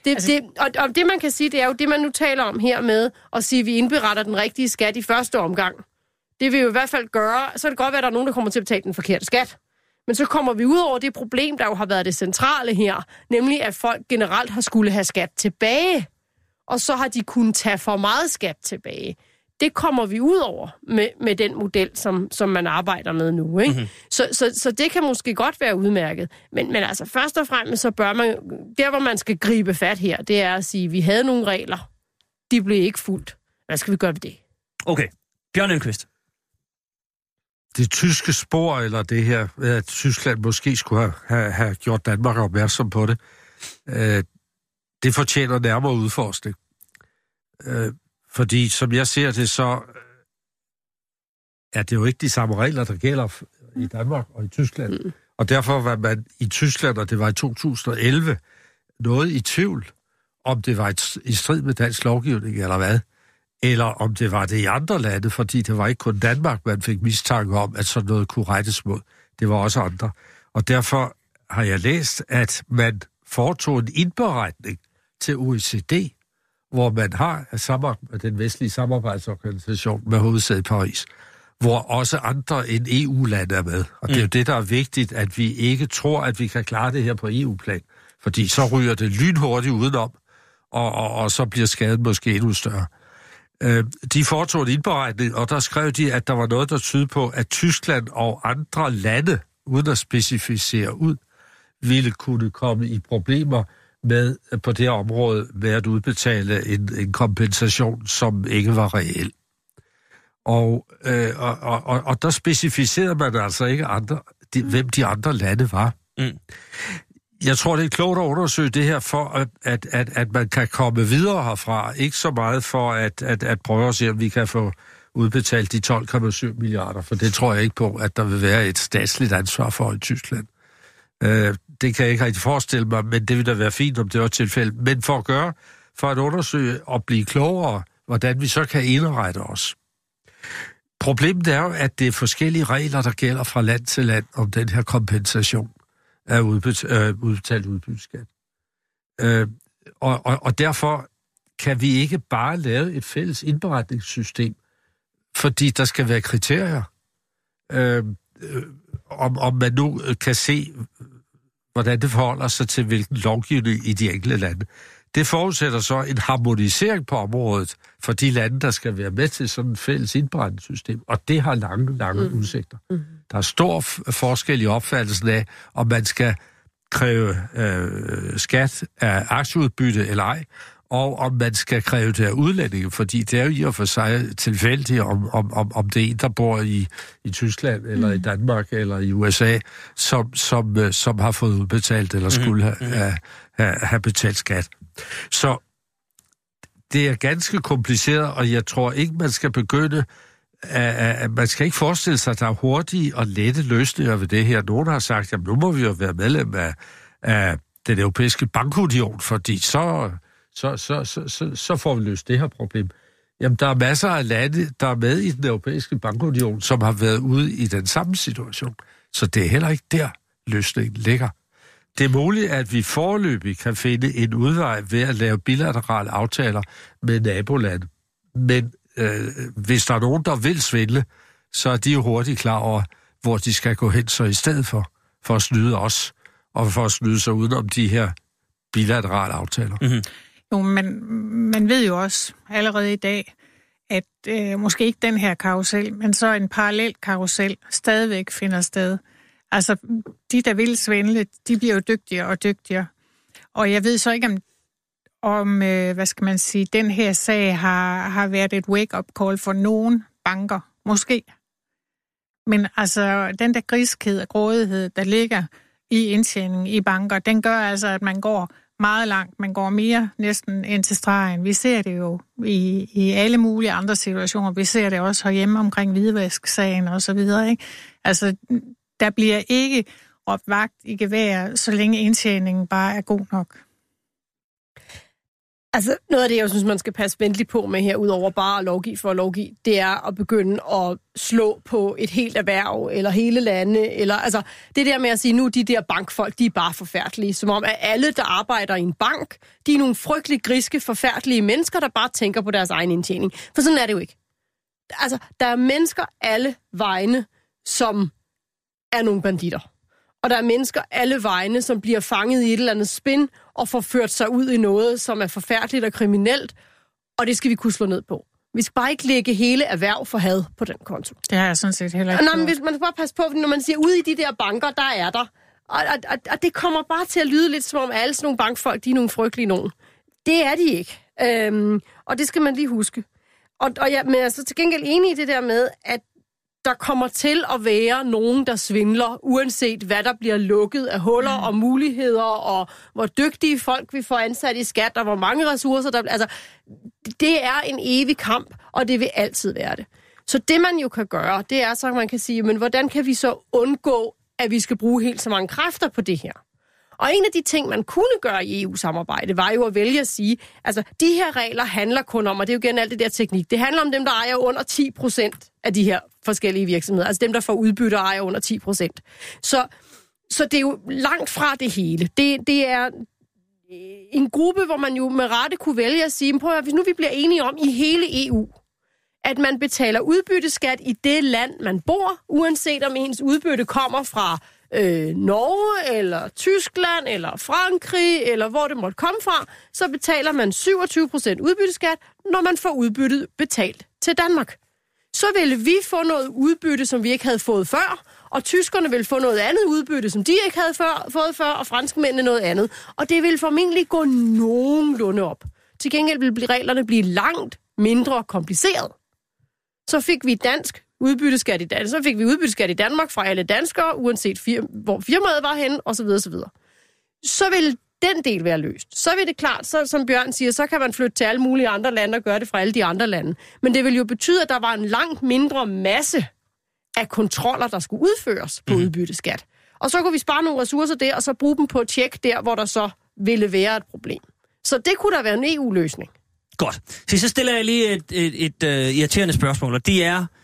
Og det man kan sige, det er jo det, man nu taler om her med, at sige, at vi indberetter den rigtige skat i første omgang. Det vil jo i hvert fald gøre, så kan det godt være, at der er nogen, der kommer til at betale den forkerte skat. Men så kommer vi ud over det problem, der jo har været det centrale her, nemlig at folk generelt har skulle have skat tilbage. Og så har de kunnet tage for meget skat tilbage. Det kommer vi ud over med den model, som man arbejder med nu. Ikke? Mm-hmm. Så det kan måske godt være udmærket. Men altså først og fremmest, så bør man... Der, hvor man skal gribe fat her, det er at sige, at vi havde nogle regler. De blev ikke fulgt. Hvad skal vi gøre ved det? Okay. Bjørn Elmqvist. Det tyske spor, eller det her, at Tyskland måske skulle have gjort Danmark opmærksom på det, det fortjener nærmere udforskning. Fordi, som jeg ser det, så er det jo ikke de samme regler, der gælder i Danmark og i Tyskland. Mm. Og derfor var man i Tyskland, og det var i 2011, noget i tvivl, om det var i strid med dansk lovgivning, eller hvad. Eller om det var det i andre lande, fordi det var ikke kun Danmark, man fik mistanke om, at sådan noget kunne rettes mod. Det var også andre. Og derfor har jeg læst, at man foretog en indberetning til OECD, hvor man har den vestlige samarbejdsorganisation med hovedsæde i Paris, hvor også andre end EU-lande er med. Og det er jo det, der er vigtigt, at vi ikke tror, at vi kan klare det her på EU-plan. Fordi så ryger det lynhurtigt udenom, og så bliver skaden måske endnu større. De foretog en indberetning, og der skrev de, at der var noget, der tydede på, at Tyskland og andre lande, uden at specificere ud, ville kunne komme i problemer med på det her område med at udbetale en kompensation, som ikke var reel. Og der specificerede man altså ikke hvem de andre lande var. Mm. Jeg tror, det er klogt at undersøge det her, for at man kan komme videre herfra. Ikke så meget for at prøve at se, om vi kan få udbetalt de 12,7 milliarder, for det tror jeg ikke på, at der vil være et statsligt ansvar for i Tyskland. Det kan jeg ikke rigtig forestille mig, men det vil da være fint, om det var et tilfælde. Men for at undersøge og blive klogere, hvordan vi så kan indrette os. Problemet er jo, at det er forskellige regler, der gælder fra land til land om den her kompensation af udbetalt udbytteskat. Og derfor kan vi ikke bare lave et fælles indberetningssystem, fordi der skal være kriterier. Om man nu kan se, hvordan det forholder sig til hvilken lovgivning i de enkelte lande. Det forudsætter så en harmonisering på området for de lande, der skal være med til sådan et fælles indberetningssystem, og det har lange udsigter. Mm. Der er stor forskel i opfattelsen af, om man skal kræve skat af aktieudbytte eller ej, og om man skal kræve det af udlændinge, fordi det er jo i og for sig tilfældigt, om det er en, der bor i Tyskland, eller i Danmark, eller i USA, som har fået udbetalt, eller skulle have betalt skat. Så det er ganske kompliceret, og jeg tror ikke, man skal begynde man skal ikke forestille sig, at der er hurtige og lette løsninger ved det her. Nogen har sagt, at nu må vi jo være medlem af den europæiske bankunion, fordi så får vi løst det her problem. Jamen, der er masser af lande, der er med i den europæiske bankunion, som har været ude i den samme situation. Så det er heller ikke der, løsningen ligger. Det er muligt, at vi foreløbig kan finde en udvej ved at lave bilaterale aftaler med nabolande. Men hvis der er nogen, der vil svindle, så er de jo hurtigt klar over, hvor de skal gå hen så i stedet for at snyde os, og for at snyde sig udenom de her bilaterale aftaler. Mm-hmm. Jo, men man ved jo også allerede i dag, at måske ikke den her karusel, men så en parallel karusel stadigvæk finder sted. Altså, de, der vil svindle, de bliver jo dygtigere og dygtigere. Og jeg ved så ikke, om hvad skal man sige, den her sag har været et wake-up call for nogle banker. Måske. Men altså, den der griskhed og grådighed, der ligger i indtjeningen i banker, den gør altså, at man går meget langt. Man går mere næsten ind til stregen. Vi ser det jo i alle mulige andre situationer. Vi ser det også herhjemme omkring hvidvasksagen og så videre, ikke? Altså, der bliver ikke råbt vagt i gevær, så længe indtjeningen bare er god nok. Altså, noget af det, jeg synes, man skal passe venligt på med her, udover bare at lovgive for at lovgive, det er at begynde at slå på et helt erhverv, eller hele lande, eller altså, det der med at sige, nu de der bankfolk, de er bare forfærdelige, som om at alle, der arbejder i en bank, de er nogle frygtelig griske, forfærdelige mennesker, der bare tænker på deres egen indtjening. For sådan er det jo ikke. Altså, der er mennesker alle vegne, som er nogle banditter. Og der er mennesker alle vegne, som bliver fanget i et eller andet spin og får ført sig ud i noget, som er forfærdeligt og kriminelt, og det skal vi kunne slå ned på. Vi skal bare ikke lægge hele erhverv for had på den konto. Det har jeg sådan set heller ikke. Nå, men man skal bare passe på, når man siger, ude i de der banker, der er der. Og det kommer bare til at lyde lidt som om alle sådan nogle bankfolk, de er nogle frygtelige nogen. Det er de ikke. Og det skal man lige huske. Men jeg er så til gengæld enig i det der med, at der kommer til at være nogen, der svindler, uanset hvad der bliver lukket af huller og muligheder, og hvor dygtige folk vi får ansat i skat, og hvor mange ressourcer der... Altså, det er en evig kamp, og det vil altid være det. Så det, man jo kan gøre, det er så, at man kan sige, men hvordan kan vi så undgå, at vi skal bruge helt så mange kræfter på det her? Og en af de ting, man kunne gøre i EU-samarbejde, var jo at vælge at sige, altså, de her regler handler kun om, og det er jo igen alt det der teknik, det handler om dem, der ejer under 10% af de her forskellige virksomheder. Altså dem, der får udbytte og ejer under 10%. Så det er jo langt fra det hele. Det er en gruppe, hvor man jo med rette kunne vælge at sige, prøv at høre, hvis nu vi bliver enige om i hele EU, at man betaler udbytteskat i det land, man bor, uanset om ens udbytte kommer fra Norge, eller Tyskland, eller Frankrig, eller hvor det måtte komme fra, så betaler man 27% udbytteskat, når man får udbyttet betalt til Danmark. Så ville vi få noget udbytte, som vi ikke havde fået før, og tyskerne ville få noget andet udbytte, som de ikke havde fået før, og franskmændene noget andet. Og det ville formentlig gå nogenlunde op. Til gengæld ville reglerne blive langt mindre kompliceret. Så fik vi udbytteskat i Danmark fra alle danskere, uanset hvor firmaet var henne, osv. osv. Så vil den del være løst. Så vil det klart, så, som Bjørn siger, så kan man flytte til alle mulige andre lande og gøre det fra alle de andre lande. Men det vil jo betyde, at der var en langt mindre masse af kontroller, der skulle udføres på udbytteskat. Og så kunne vi spare nogle ressourcer der, og så bruge dem på et tjek der, hvor der så ville være et problem. Så det kunne da være en EU-løsning. Godt. Så stiller jeg lige et irriterende spørgsmål, og det er,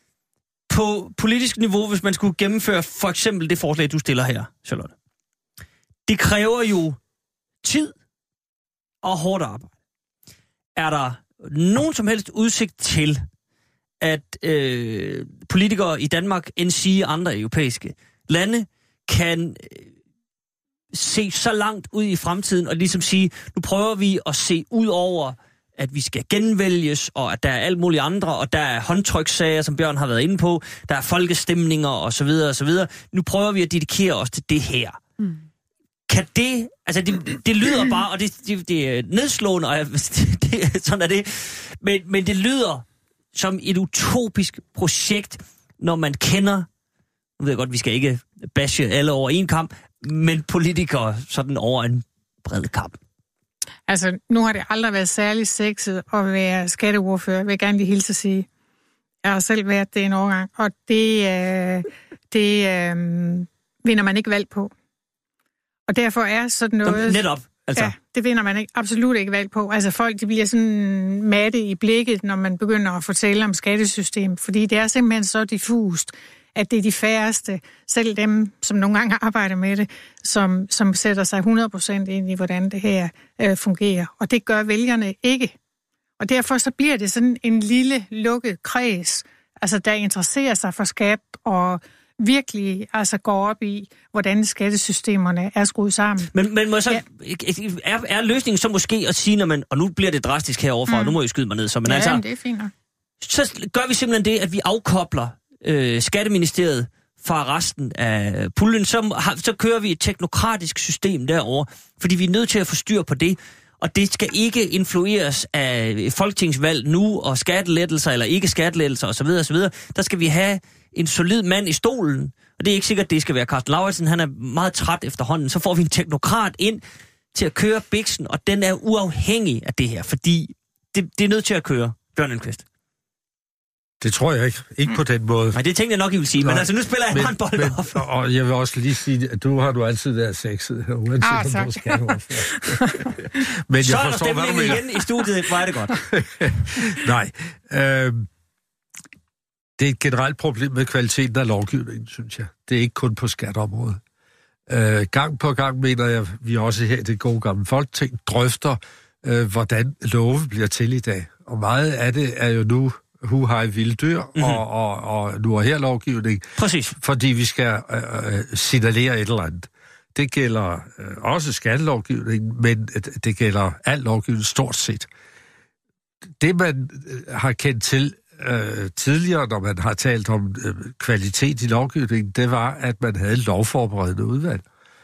på politisk niveau, hvis man skulle gennemføre for eksempel det forslag, du stiller her, Charlotte. Det kræver jo tid og hårdt arbejde. Er der nogen som helst udsigt til, at politikere i Danmark, end sige andre europæiske lande, kan se så langt ud i fremtiden og ligesom sige, nu prøver vi at se ud over, at vi skal genvælges, og at der er alt muligt andre, og der er håndtrykssager, som Bjørn har været inde på, der er folkestemninger osv. osv. Nu prøver vi at dedikere os til det her. Kan det, altså det lyder bare, og det er nedslående, og sådan er det, men det lyder som et utopisk projekt, når man kender, nu ved jeg godt, vi skal ikke bashe alle over en kamp, men politikere sådan over en bred kamp. Altså, nu har det aldrig været særlig sexet at være skatteordfører, vil jeg gerne lige hilse at sige. Jeg har selv været det en årgang, og det vinder man ikke valg på. Og derfor er sådan noget... Netop, altså. Ja, det vinder man absolut ikke valg på. Altså, folk de bliver sådan matte i blikket, når man begynder at fortælle om skattesystem, fordi det er simpelthen så diffust, at det er de færreste, selv dem, som nogle gange arbejder med det, som sætter sig 100% ind i, hvordan det her fungerer. Og det gør vælgerne ikke. Og derfor så bliver det sådan en lille lukket kreds, altså der interesserer sig for skat og virkelig altså går op i, hvordan skattesystemerne er skruet sammen. Men må så, er løsningen så måske at sige, når man, og nu bliver det drastisk heroverfra, nu må jeg skyde mig ned, så, men altså, det er fint nok. Så gør vi simpelthen det, at vi afkobler Skatteministeriet fra resten af puljen, så kører vi et teknokratisk system derovre, fordi vi er nødt til at få styr på det, og det skal ikke influeres af folketingsvalg nu, og skattelettelser eller ikke skattelettelser osv. osv. Der skal vi have en solid mand i stolen, og det er ikke sikkert, at det skal være Carsten Lauritsen, han er meget træt efterhånden, så får vi en teknokrat ind til at køre biksen, og den er uafhængig af det her, fordi det er nødt til at køre. Bjørn Lindqvist. Det tror jeg ikke. Ikke på den måde. Nej, det tænkte jeg nok, I vil sige. Men altså, nu spiller jeg bare en bold op. Og jeg vil også lige sige, at du har altid været sexet, uanset om du skal Men så jeg er der stemning igen i studiet. Hvor er det godt? Nej. Det er et generelt problem med kvaliteten af lovgivningen, synes jeg. Det er ikke kun på skatteområdet. Gang på gang mener jeg, vi også her i det gode gamle Folketing drøfter, hvordan love bliver til i dag. Og meget af det er jo nu huhej vilddyr og nu er her lovgivning. Præcis. Fordi vi skal signalere et eller andet. Det gælder også skattelovgivning, men det gælder al lovgivning stort set. det, man har kendt til tidligere, når man har talt om kvalitet i lovgivningen, det var, at man havde et lovforberedende udvalg,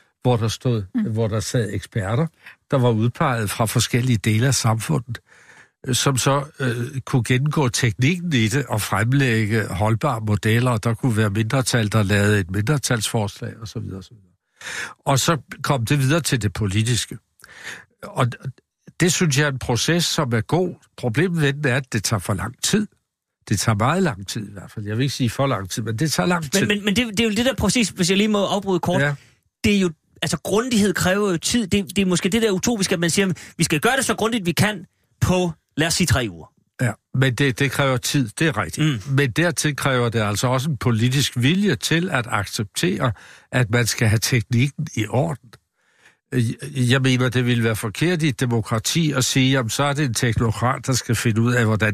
hvor der sad eksperter, der var udpeget fra forskellige dele af samfundet, som så kunne gennemgå teknikken i det og fremlægge holdbare modeller, og der kunne være mindretal, der lavede et mindretalsforslag osv. Og så kom det videre til det politiske. Og det synes jeg er en proces, som er god. Problemet ved den er, at det tager for lang tid. Det tager meget lang tid i hvert fald. Jeg vil ikke sige for lang tid, men det tager lang tid. Men det er jo det der præcis, hvis jeg lige må afbryde kort. Ja. Det er jo, altså grundighed kræver jo tid. Det er måske det der utopiske, at man siger, vi skal gøre det så grundigt, vi kan på, lad os sige, 3 uger. Ja, men det kræver tid, det er rigtigt. Men dertil kræver det altså også en politisk vilje til at acceptere, at man skal have teknikken i orden. Jeg mener, det ville være forkert i et demokrati at sige, at så er det en teknokrat, der skal finde ud af, hvordan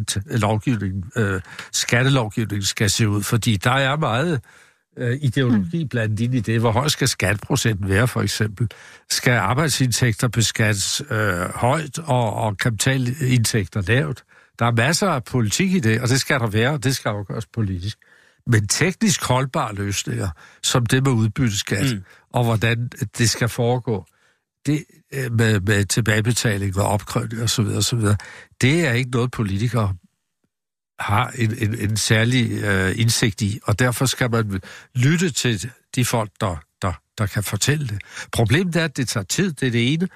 skattelovgivningen skal se ud. Fordi der er meget ideologi blandt ind i det. Hvor høj skal skatteprocenten være, for eksempel? Skal arbejdsindtægter beskattes højt og kapitalindtægter lavt? Der er masser af politik i det, og det skal der være, og det skal afgøres politisk. Men teknisk holdbare løsninger, som det med udbytteskat, og hvordan det skal foregå, det med tilbagebetaling og opkrævning osv., det er ikke noget, politikere har en særlig indsigt i, og derfor skal man lytte til de folk, der kan fortælle det. Problemet er, at det tager tid, det er det ene,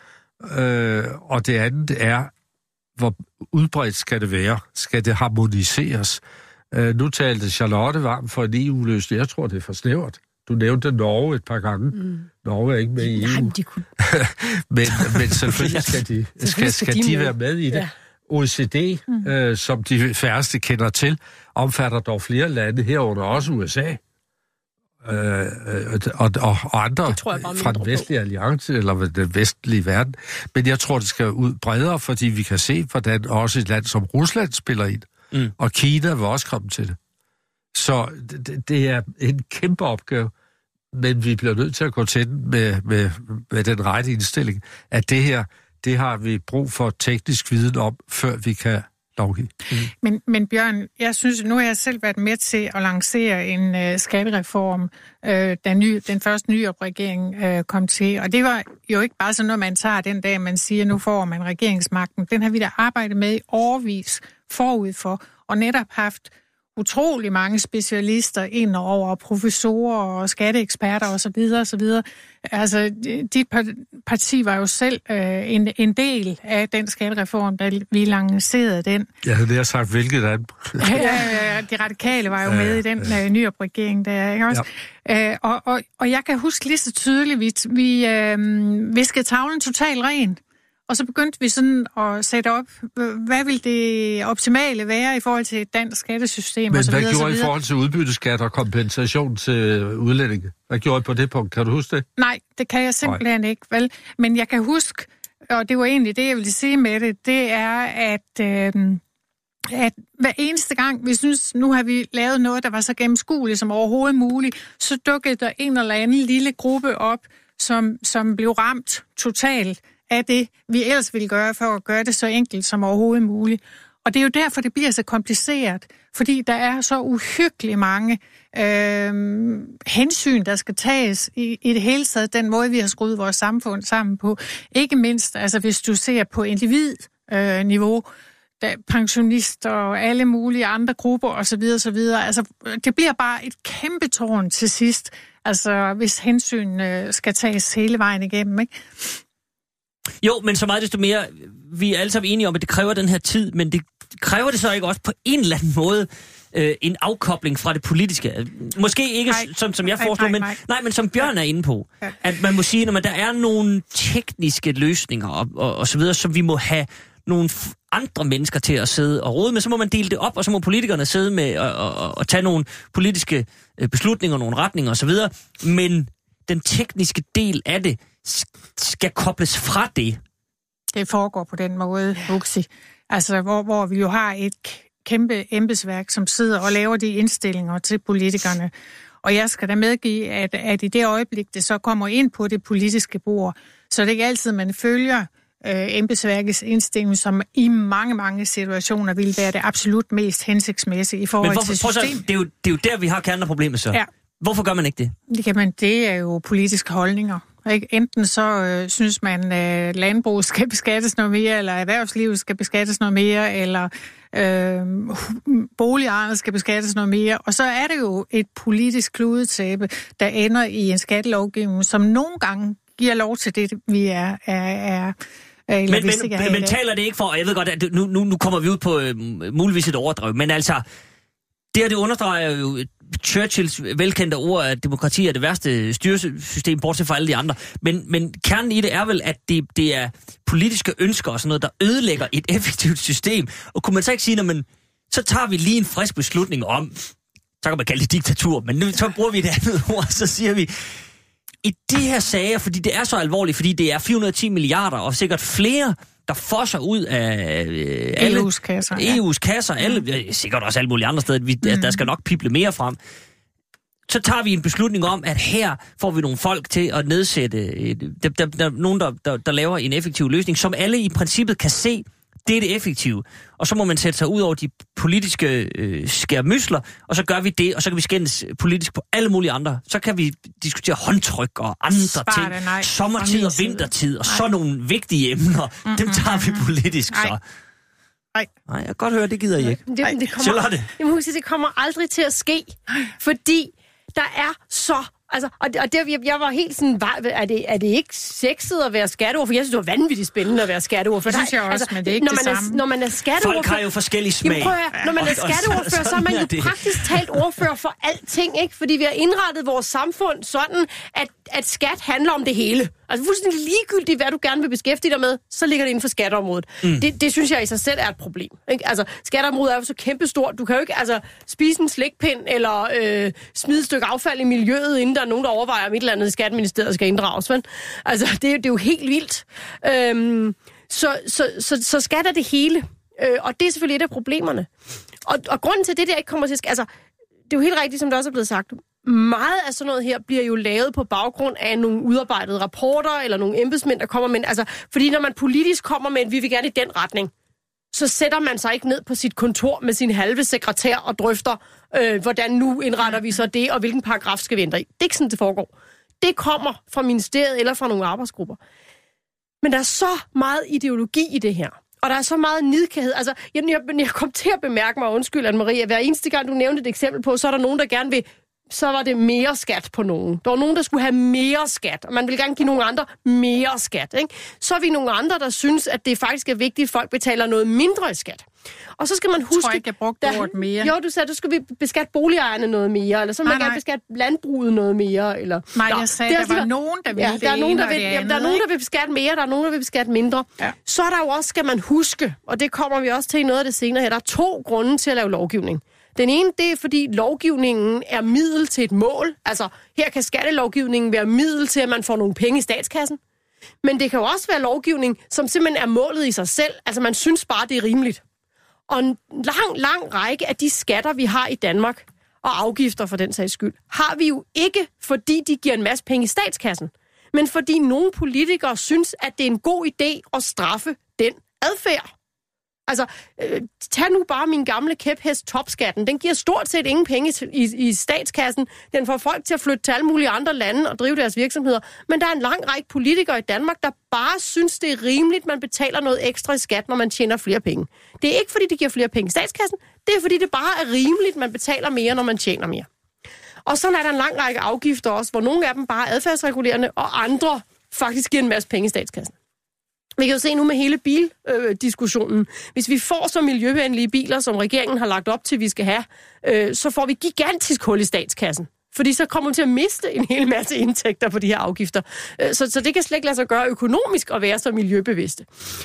og det andet er, hvor udbredt skal det være? Skal det harmoniseres? Nu talte Charlotte varmt for en EU-løsning. Jeg tror, det er for snævert. Du nævnte Norge et par gange. Norge er ikke med i EU. Nej, de kunne... men selvfølgelig skal de være med i det. Ja. OECD, som de færreste kender til, omfatter dog flere lande, herunder også USA. Og andre fra den vestlige alliance, eller den vestlige verden. Men jeg tror, det skal ud bredere, fordi vi kan se, hvordan også et land som Rusland spiller ind. Og Kina vil også komme til det. Så det er en kæmpe opgave, men vi bliver nødt til at gå til den med den rette indstilling, at det her, det har vi brug for teknisk viden om, før vi kan lovgive. Men Bjørn, jeg synes, nu har jeg selv været med til at lancere en skattereform, da den første Nyrup-regering kom til. Og det var jo ikke bare sådan noget, man tager den dag, man siger, nu får man regeringsmagten. Den har vi da arbejdet med i årevis forud for, og netop haft utrolig mange specialister ind over, professorer og skatteeksperter osv. Altså, dit parti var jo selv en del af den skattereform, da vi lancerede den. Ja, det har sagt, hvilket er de radikale var jo med i den Nyrup-regering der, ikke også? Ja. Og jeg kan huske lige så tydeligt, vi viskede tavlen totalt ren. Og så begyndte vi sådan at sætte op, hvad vil det optimale være i forhold til et dansk skattesystem? Men hvad gjorde I forhold til udbytteskat og kompensation til udlændinge? Hvad gjorde I på det punkt? Kan du huske det? Nej, det kan jeg simpelthen ikke, vel? Men jeg kan huske, og det var egentlig det, jeg ville sige med det, det er, at hver eneste gang, vi synes, nu har vi lavet noget, der var så gennemskueligt som overhovedet muligt, så dukkede der en eller anden lille gruppe op, som blev ramt totalt af det, vi ellers ville gøre, for at gøre det så enkelt som overhovedet muligt. Og det er jo derfor, det bliver så kompliceret, fordi der er så uhyggeligt mange hensyn, der skal tages i det hele taget, den måde, vi har skruet vores samfund sammen på. Ikke mindst, altså hvis du ser på individniveau, pensionister og alle mulige andre grupper osv. Altså, det bliver bare et kæmpe tårn til sidst, altså hvis hensyn skal tages hele vejen igennem, ikke? Jo, men så meget desto mere, vi er alle sammen enige om, at det kræver den her tid, men det kræver det så ikke også på en eller anden måde en afkobling fra det politiske? Måske ikke som jeg foreslår, men som Bjørn er inde på. Ja. At man må sige, at der er nogle tekniske løsninger og så videre, som vi må have nogle andre mennesker til at sidde og rode med, så må man dele det op, og så må politikerne sidde med og tage nogle politiske beslutninger, nogle retninger og så videre. Men den tekniske del af det skal kobles fra det. Det foregår på den måde, Huxi. Altså, hvor vi jo har et kæmpe embedsværk, som sidder og laver de indstillinger til politikerne. Og jeg skal da medgive, at i det øjeblik, det så kommer ind på det politiske bord, så er det ikke altid, man følger embedsværkets indstilling, som i mange, mange situationer vil være det absolut mest hensigtsmæssige i forhold til systemet. Det er jo der, vi har kernen af problemet så. Ja. Hvorfor gør man ikke det? Det er jo politiske holdninger. Ikke? Enten så synes man, at landbruget skal beskattes noget mere, eller erhvervslivet skal beskattes noget mere, eller boligejerne skal beskattes noget mere. Og så er det jo et politisk kludetæppe, der ender i en skattelovgivning, som nogle gange giver lov til det, vi er men taler det ikke for, og jeg ved godt, at nu kommer vi ud på muligvis et overdrev, men altså, det understreger jo Churchills velkendte ord, at demokrati er det værste styresystem, bortset fra alle de andre. Men kernen i det er vel, at det er politiske ønsker og sådan noget, der ødelægger et effektivt system. Og kunne man så ikke sige, så tager vi lige en frisk beslutning om, så kan man kalde det diktatur, men nu så bruger vi et andet ord, så siger vi, i de her sager, fordi det er så alvorligt, fordi det er 410 milliarder, og sikkert flere, der fosser ud af EU's kasser. EU's kasser, sikkert også alle mulige andre steder, der skal nok pible mere frem. Så tager vi en beslutning om, at her får vi nogle folk til at nedsætte, nogen, der laver en effektiv løsning, som alle i princippet kan se, det er det effektive. Og så må man sætte sig ud over de politiske skærmysler, og så gør vi det, og så kan vi skændes politisk på alle mulige andre. Så kan vi diskutere håndtryk og andre ting. Sommertid og vintertid, og så nogle vigtige emner. Dem tager vi politisk, så. Nej, jeg kan godt høre, det gider I ikke. Det kommer aldrig til at ske, fordi der er så... Altså, og det, jeg var helt sådan, er det ikke sexet at være skatteordfører? Jeg synes, det var vanvittigt spændende at være skatteordfører. Det synes jeg også, men det er ikke det samme. Når man er skatteordfører... Folk har jo forskellige smag. Når man er skatteordfører, så er man jo praktisk talt ordfører for alting, ikke? Fordi vi har indrettet vores samfund sådan, at skat handler om det hele. Altså fuldstændig ligegyldigt, hvad du gerne vil beskæftige dig med, så ligger det inden for skatteområdet. Det synes jeg i sig selv er et problem. Ikke? Altså, skatteområdet er jo så kæmpestort. Du kan jo ikke spise en slikpind eller smide et stykke affald i miljøet, inden der er nogen, der overvejer, om et eller andet i Skatteministeriet skal inddrages. Men? Altså, det er jo helt vildt. Så skat er det hele. Og det er selvfølgelig et af problemerne. Og grunden til det, der ikke kommer til... Altså, det er jo helt rigtigt, som det også er blevet sagt. Meget af sådan noget her bliver jo lavet på baggrund af nogle udarbejdede rapporter, eller nogle embedsmænd, der kommer med... Altså, fordi når man politisk kommer med, at vi vil gerne i den retning, så sætter man sig ikke ned på sit kontor med sin halve sekretær og drøfter, hvordan nu indretter vi så det, og hvilken paragraf skal vi ændre i. Det er ikke sådan, det foregår. Det kommer fra ministeriet eller fra nogle arbejdsgrupper. Men der er så meget ideologi i det her. Og der er så meget nidkærhed. Altså, jeg kom til at bemærke mig, undskyld, Anne-Marie, hver eneste gang, du nævnte et eksempel på, så er der nogen, der gerne vil, så var det mere skat på nogen. Der var nogen, der skulle have mere skat, og man vil gerne give nogle andre mere skat. Ikke? Så er vi nogle andre, der synes, at det faktisk er vigtigt, at folk betaler noget mindre i skat. Og så skal man huske... Jeg tror ikke, jeg brugte ordet mere. Jo, du sagde, du skal vi beskatte boligejerne noget mere, eller så må man gerne beskatte landbruget noget mere, eller... Nej, jeg sagde, der var nogen, der vil det der er nogen, der der er nogen, der vil beskatte mere, der er nogen, der vil beskatte mindre. Ja. Så er der jo også, skal man huske, og det kommer vi også til i noget af det senere her, der er 2 grunde til at lave lovgivning. Den ene, det er, fordi lovgivningen er middel til et mål. Altså, her kan skattelovgivningen være middel til, at man får nogle penge i statskassen. Men det kan jo også være lovgivning, som simpelthen er målet i sig selv. Altså, man synes bare, det er rimeligt. Og en lang række af de skatter, vi har i Danmark, og afgifter for den sags skyld, har vi jo ikke, fordi de giver en masse penge i statskassen, men fordi nogle politikere synes, at det er en god idé at straffe den adfærd. Altså, tag nu bare min gamle kæphest topskatten. Den giver stort set ingen penge i statskassen. Den får folk til at flytte til alle mulige andre lande og drive deres virksomheder. Men der er en lang række politikere i Danmark, der bare synes, det er rimeligt, man betaler noget ekstra i skat, når man tjener flere penge. Det er ikke, fordi det giver flere penge i statskassen. Det er, fordi det bare er rimeligt, man betaler mere, når man tjener mere. Og så er der en lang række afgifter også, hvor nogle af dem bare er adfærdsregulerende, og andre faktisk giver en masse penge i statskassen. Vi kan jo se nu med hele bildiskussionen. Hvis vi får så miljøvenlige biler, som regeringen har lagt op til, vi skal have, så får vi gigantisk hul i statskassen. Fordi så kommer vi til at miste en hel masse indtægter på de her afgifter. Så det kan slet ikke lade sig gøre økonomisk at være så miljøbevidste.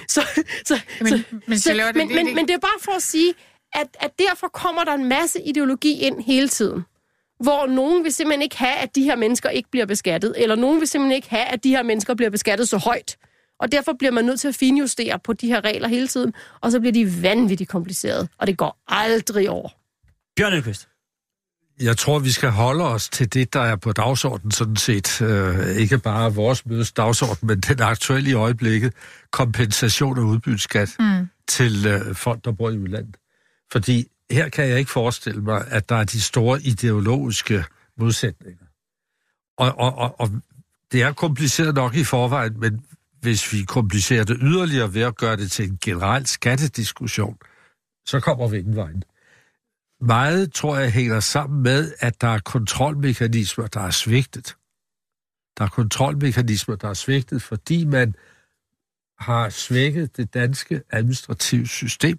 Men det er bare for at sige, at derfor kommer der en masse ideologi ind hele tiden. Hvor nogen vil simpelthen ikke have, at de her mennesker ikke bliver beskattet, eller nogen vil simpelthen ikke have, at de her mennesker bliver beskattet så højt. Og derfor bliver man nødt til at finjustere på de her regler hele tiden, og så bliver de vanvittigt komplicerede, og det går aldrig over. Bjørn Elmqvist. Jeg tror, vi skal holde os til det, der er på dagsordenen sådan set. Ikke bare vores mødes dagsorden, men den aktuelle i øjeblikket. Kompensation af udbytteskat til folk, der bor i udlandet. Fordi her kan jeg ikke forestille mig, at der er de store ideologiske modsætninger. Og det er kompliceret nok i forvejen, men hvis vi komplicerer det yderligere ved at gøre det til en generel skattediskussion, så kommer vi ingen vejen. Meget, tror jeg, hænger sammen med, at der er kontrolmekanismer, der er svigtet. Der er kontrolmekanismer, der er svigtet, fordi man har svækket det danske administrative system.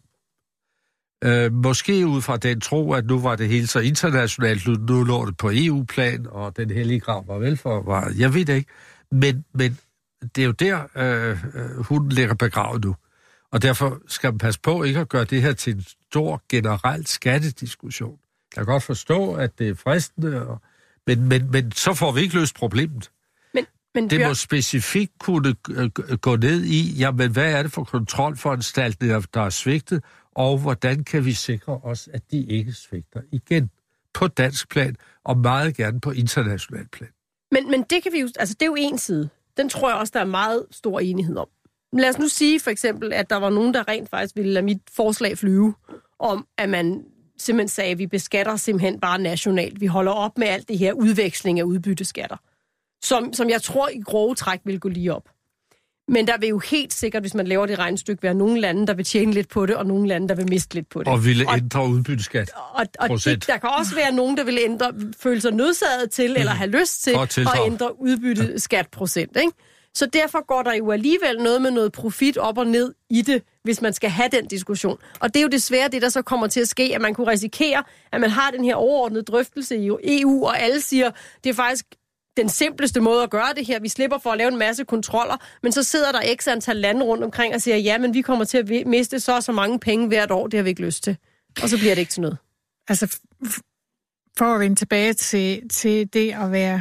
Måske ud fra den tro, at nu var det hele så internationalt, nu lå det på EU-plan, og den hellige grav var velforvaret. Jeg ved det ikke, men det er jo der, hun ligger begravet nu. Og derfor skal man passe på ikke at gøre det her til en stor generel skattediskussion. Jeg kan godt forstå, at det er fristende, men så får vi ikke løst problemet. Men det må specifikt kunne gå ned i, jamen hvad er det for kontrolforanstaltninger, der er svigtet, og hvordan kan vi sikre os, at de ikke svigter igen på dansk plan, og meget gerne på international plan. Men det kan vi jo, altså det er jo en side. Den tror jeg også, der er meget stor enighed om. Lad os nu sige for eksempel, at der var nogen, der rent faktisk ville lade mit forslag flyve, om at man simpelthen sagde, at vi beskatter simpelthen bare nationalt. Vi holder op med alt det her udveksling af udbytteskatter, som jeg tror i grove træk vil gå lige op. Men der vil jo helt sikkert, hvis man laver det regnestykke, være nogle lande, der vil tjene lidt på det, og nogle lande, der vil miste lidt på det. Og ville ændre udbytteskat. Og der kan også være nogen, der vil føle sig nødsaget til, eller have lyst til at ændre udbytteskatprocent, ikke? Så derfor går der jo alligevel noget med noget profit op og ned i det, hvis man skal have den diskussion. Og det er jo desværre det, der så kommer til at ske, at man kunne risikere, at man har den her overordnede drøftelse i EU, og alle siger, det er faktisk den simpleste måde at gøre det her. Vi slipper for at lave en masse kontroller, men så sidder der x antal lande rundt omkring og siger, ja, men vi kommer til at miste så mange penge hvert år, det har vi ikke lyst til. Og så bliver det ikke til noget. Altså, for at vende tilbage til det at være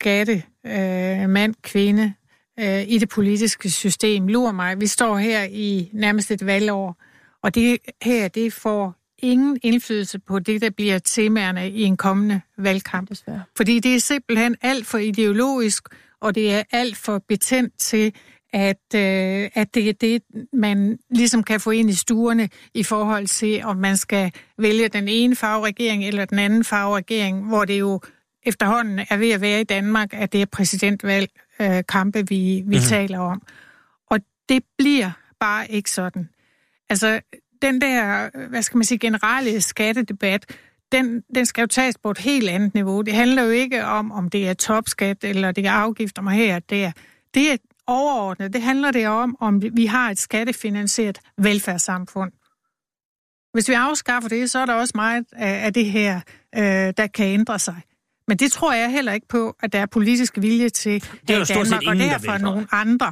mand, kvinde, i det politiske system. Lurer mig, vi står her i nærmest et valgår, og det får ingen indflydelse på det, der bliver temaerne i en kommende valgkamp. Desværre. Fordi det er simpelthen alt for ideologisk, og det er alt for betændt til, at det er det, man ligesom kan få ind i stuerne i forhold til, om man skal vælge den ene farveregering eller den anden farveregering, hvor det jo efterhånden er ved at være i Danmark, at det er præsidentvalgkampe, vi taler om. Og det bliver bare ikke sådan. Altså, den der, generelle skattedebat, den skal jo tages på et helt andet niveau. Det handler jo ikke om det er topskat, eller det er afgifter mig her og der. Det er overordnet. Det handler det om vi har et skattefinansieret velfærdssamfund. Hvis vi afskaffer det, så er der også meget af det her, der kan ændre sig. Men det tror jeg heller ikke på, at der er politisk vilje til i Danmark, og derfor er nogle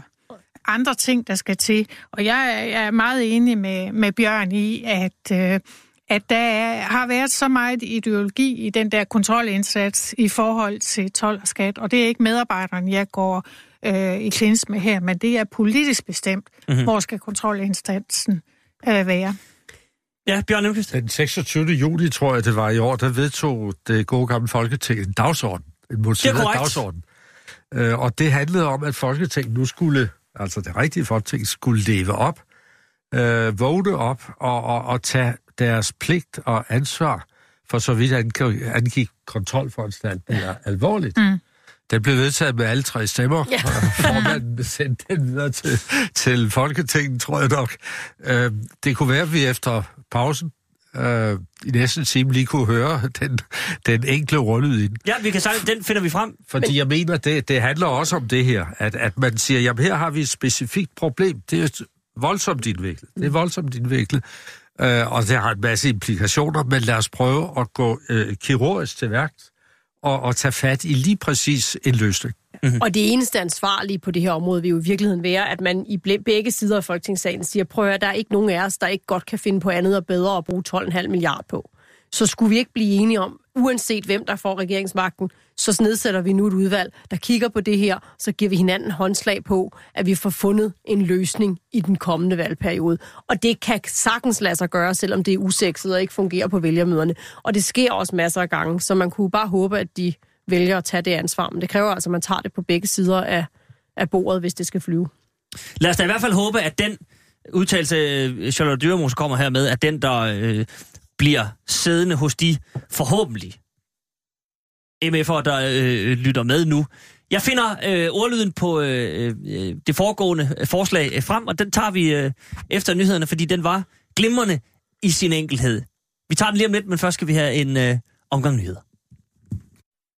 andre ting, der skal til. Og jeg er meget enig med Bjørn i, at der har været så meget ideologi i den der kontrolindsats i forhold til told og skat, og det er ikke medarbejderne, jeg går i klins med her, men det er politisk bestemt, hvor skal kontrolindsatsen være. Ja, Bjørn Lundqvist. Den 26. juli, tror jeg, det var i år, der vedtog det gode gamle Folketing en dagsorden. En motiveret dagsorden. Og det handlede om, at Folketinget nu skulle, altså det rigtige Folketing, skulle leve op, vågne op og tage deres pligt og ansvar for så vidt angik kontrolforanstaltninger alvorligt. Den blev vedtaget med alle 3 stemmer, ja. Formanden sendte den videre til Folketinget, tror jeg nok. Det kunne være, at vi efter pausen i næste time lige kunne høre den enkle ordlyd i den. Ja, vi kan sige, den finder vi frem. Fordi jeg mener, det handler også om det her, at man siger, jamen her har vi et specifikt problem. Det er voldsomt indviklet. Og det har en masse implikationer, men lad os prøve at gå kirurgisk til værks og tage fat i lige præcis en løsning. Mm-hmm. Og det eneste ansvarlige på det her område vil jo i virkeligheden være, at man i begge sider af Folketingssalen siger, prøv at der er ikke nogen af os, der ikke godt kan finde på andet og bedre at bruge 12,5 milliarder på. Så skulle vi ikke blive enige om, uanset hvem der får regeringsmagten, så nedsætter vi nu et udvalg, der kigger på det her, så giver vi hinanden håndslag på, at vi får fundet en løsning i den kommende valgperiode. Og det kan sagtens lade sig gøre, selvom det er usekset og ikke fungerer på vælgermøderne. Og det sker også masser af gange, så man kunne bare håbe, at de vælger at tage det ansvar. Men det kræver altså, at man tager det på begge sider af bordet, hvis det skal flyve. Lad os da i hvert fald håbe, at den udtalelse, Charlotte Dyremose kommer her med, at den, der bliver siddende hos de forhåbentlig MF'er, der lytter med nu. Jeg finder ordlyden på det foregående forslag frem, og den tager vi efter nyhederne, fordi den var glimrende i sin enkelhed. Vi tager den lige om lidt, men først skal vi have en omgang nyheder.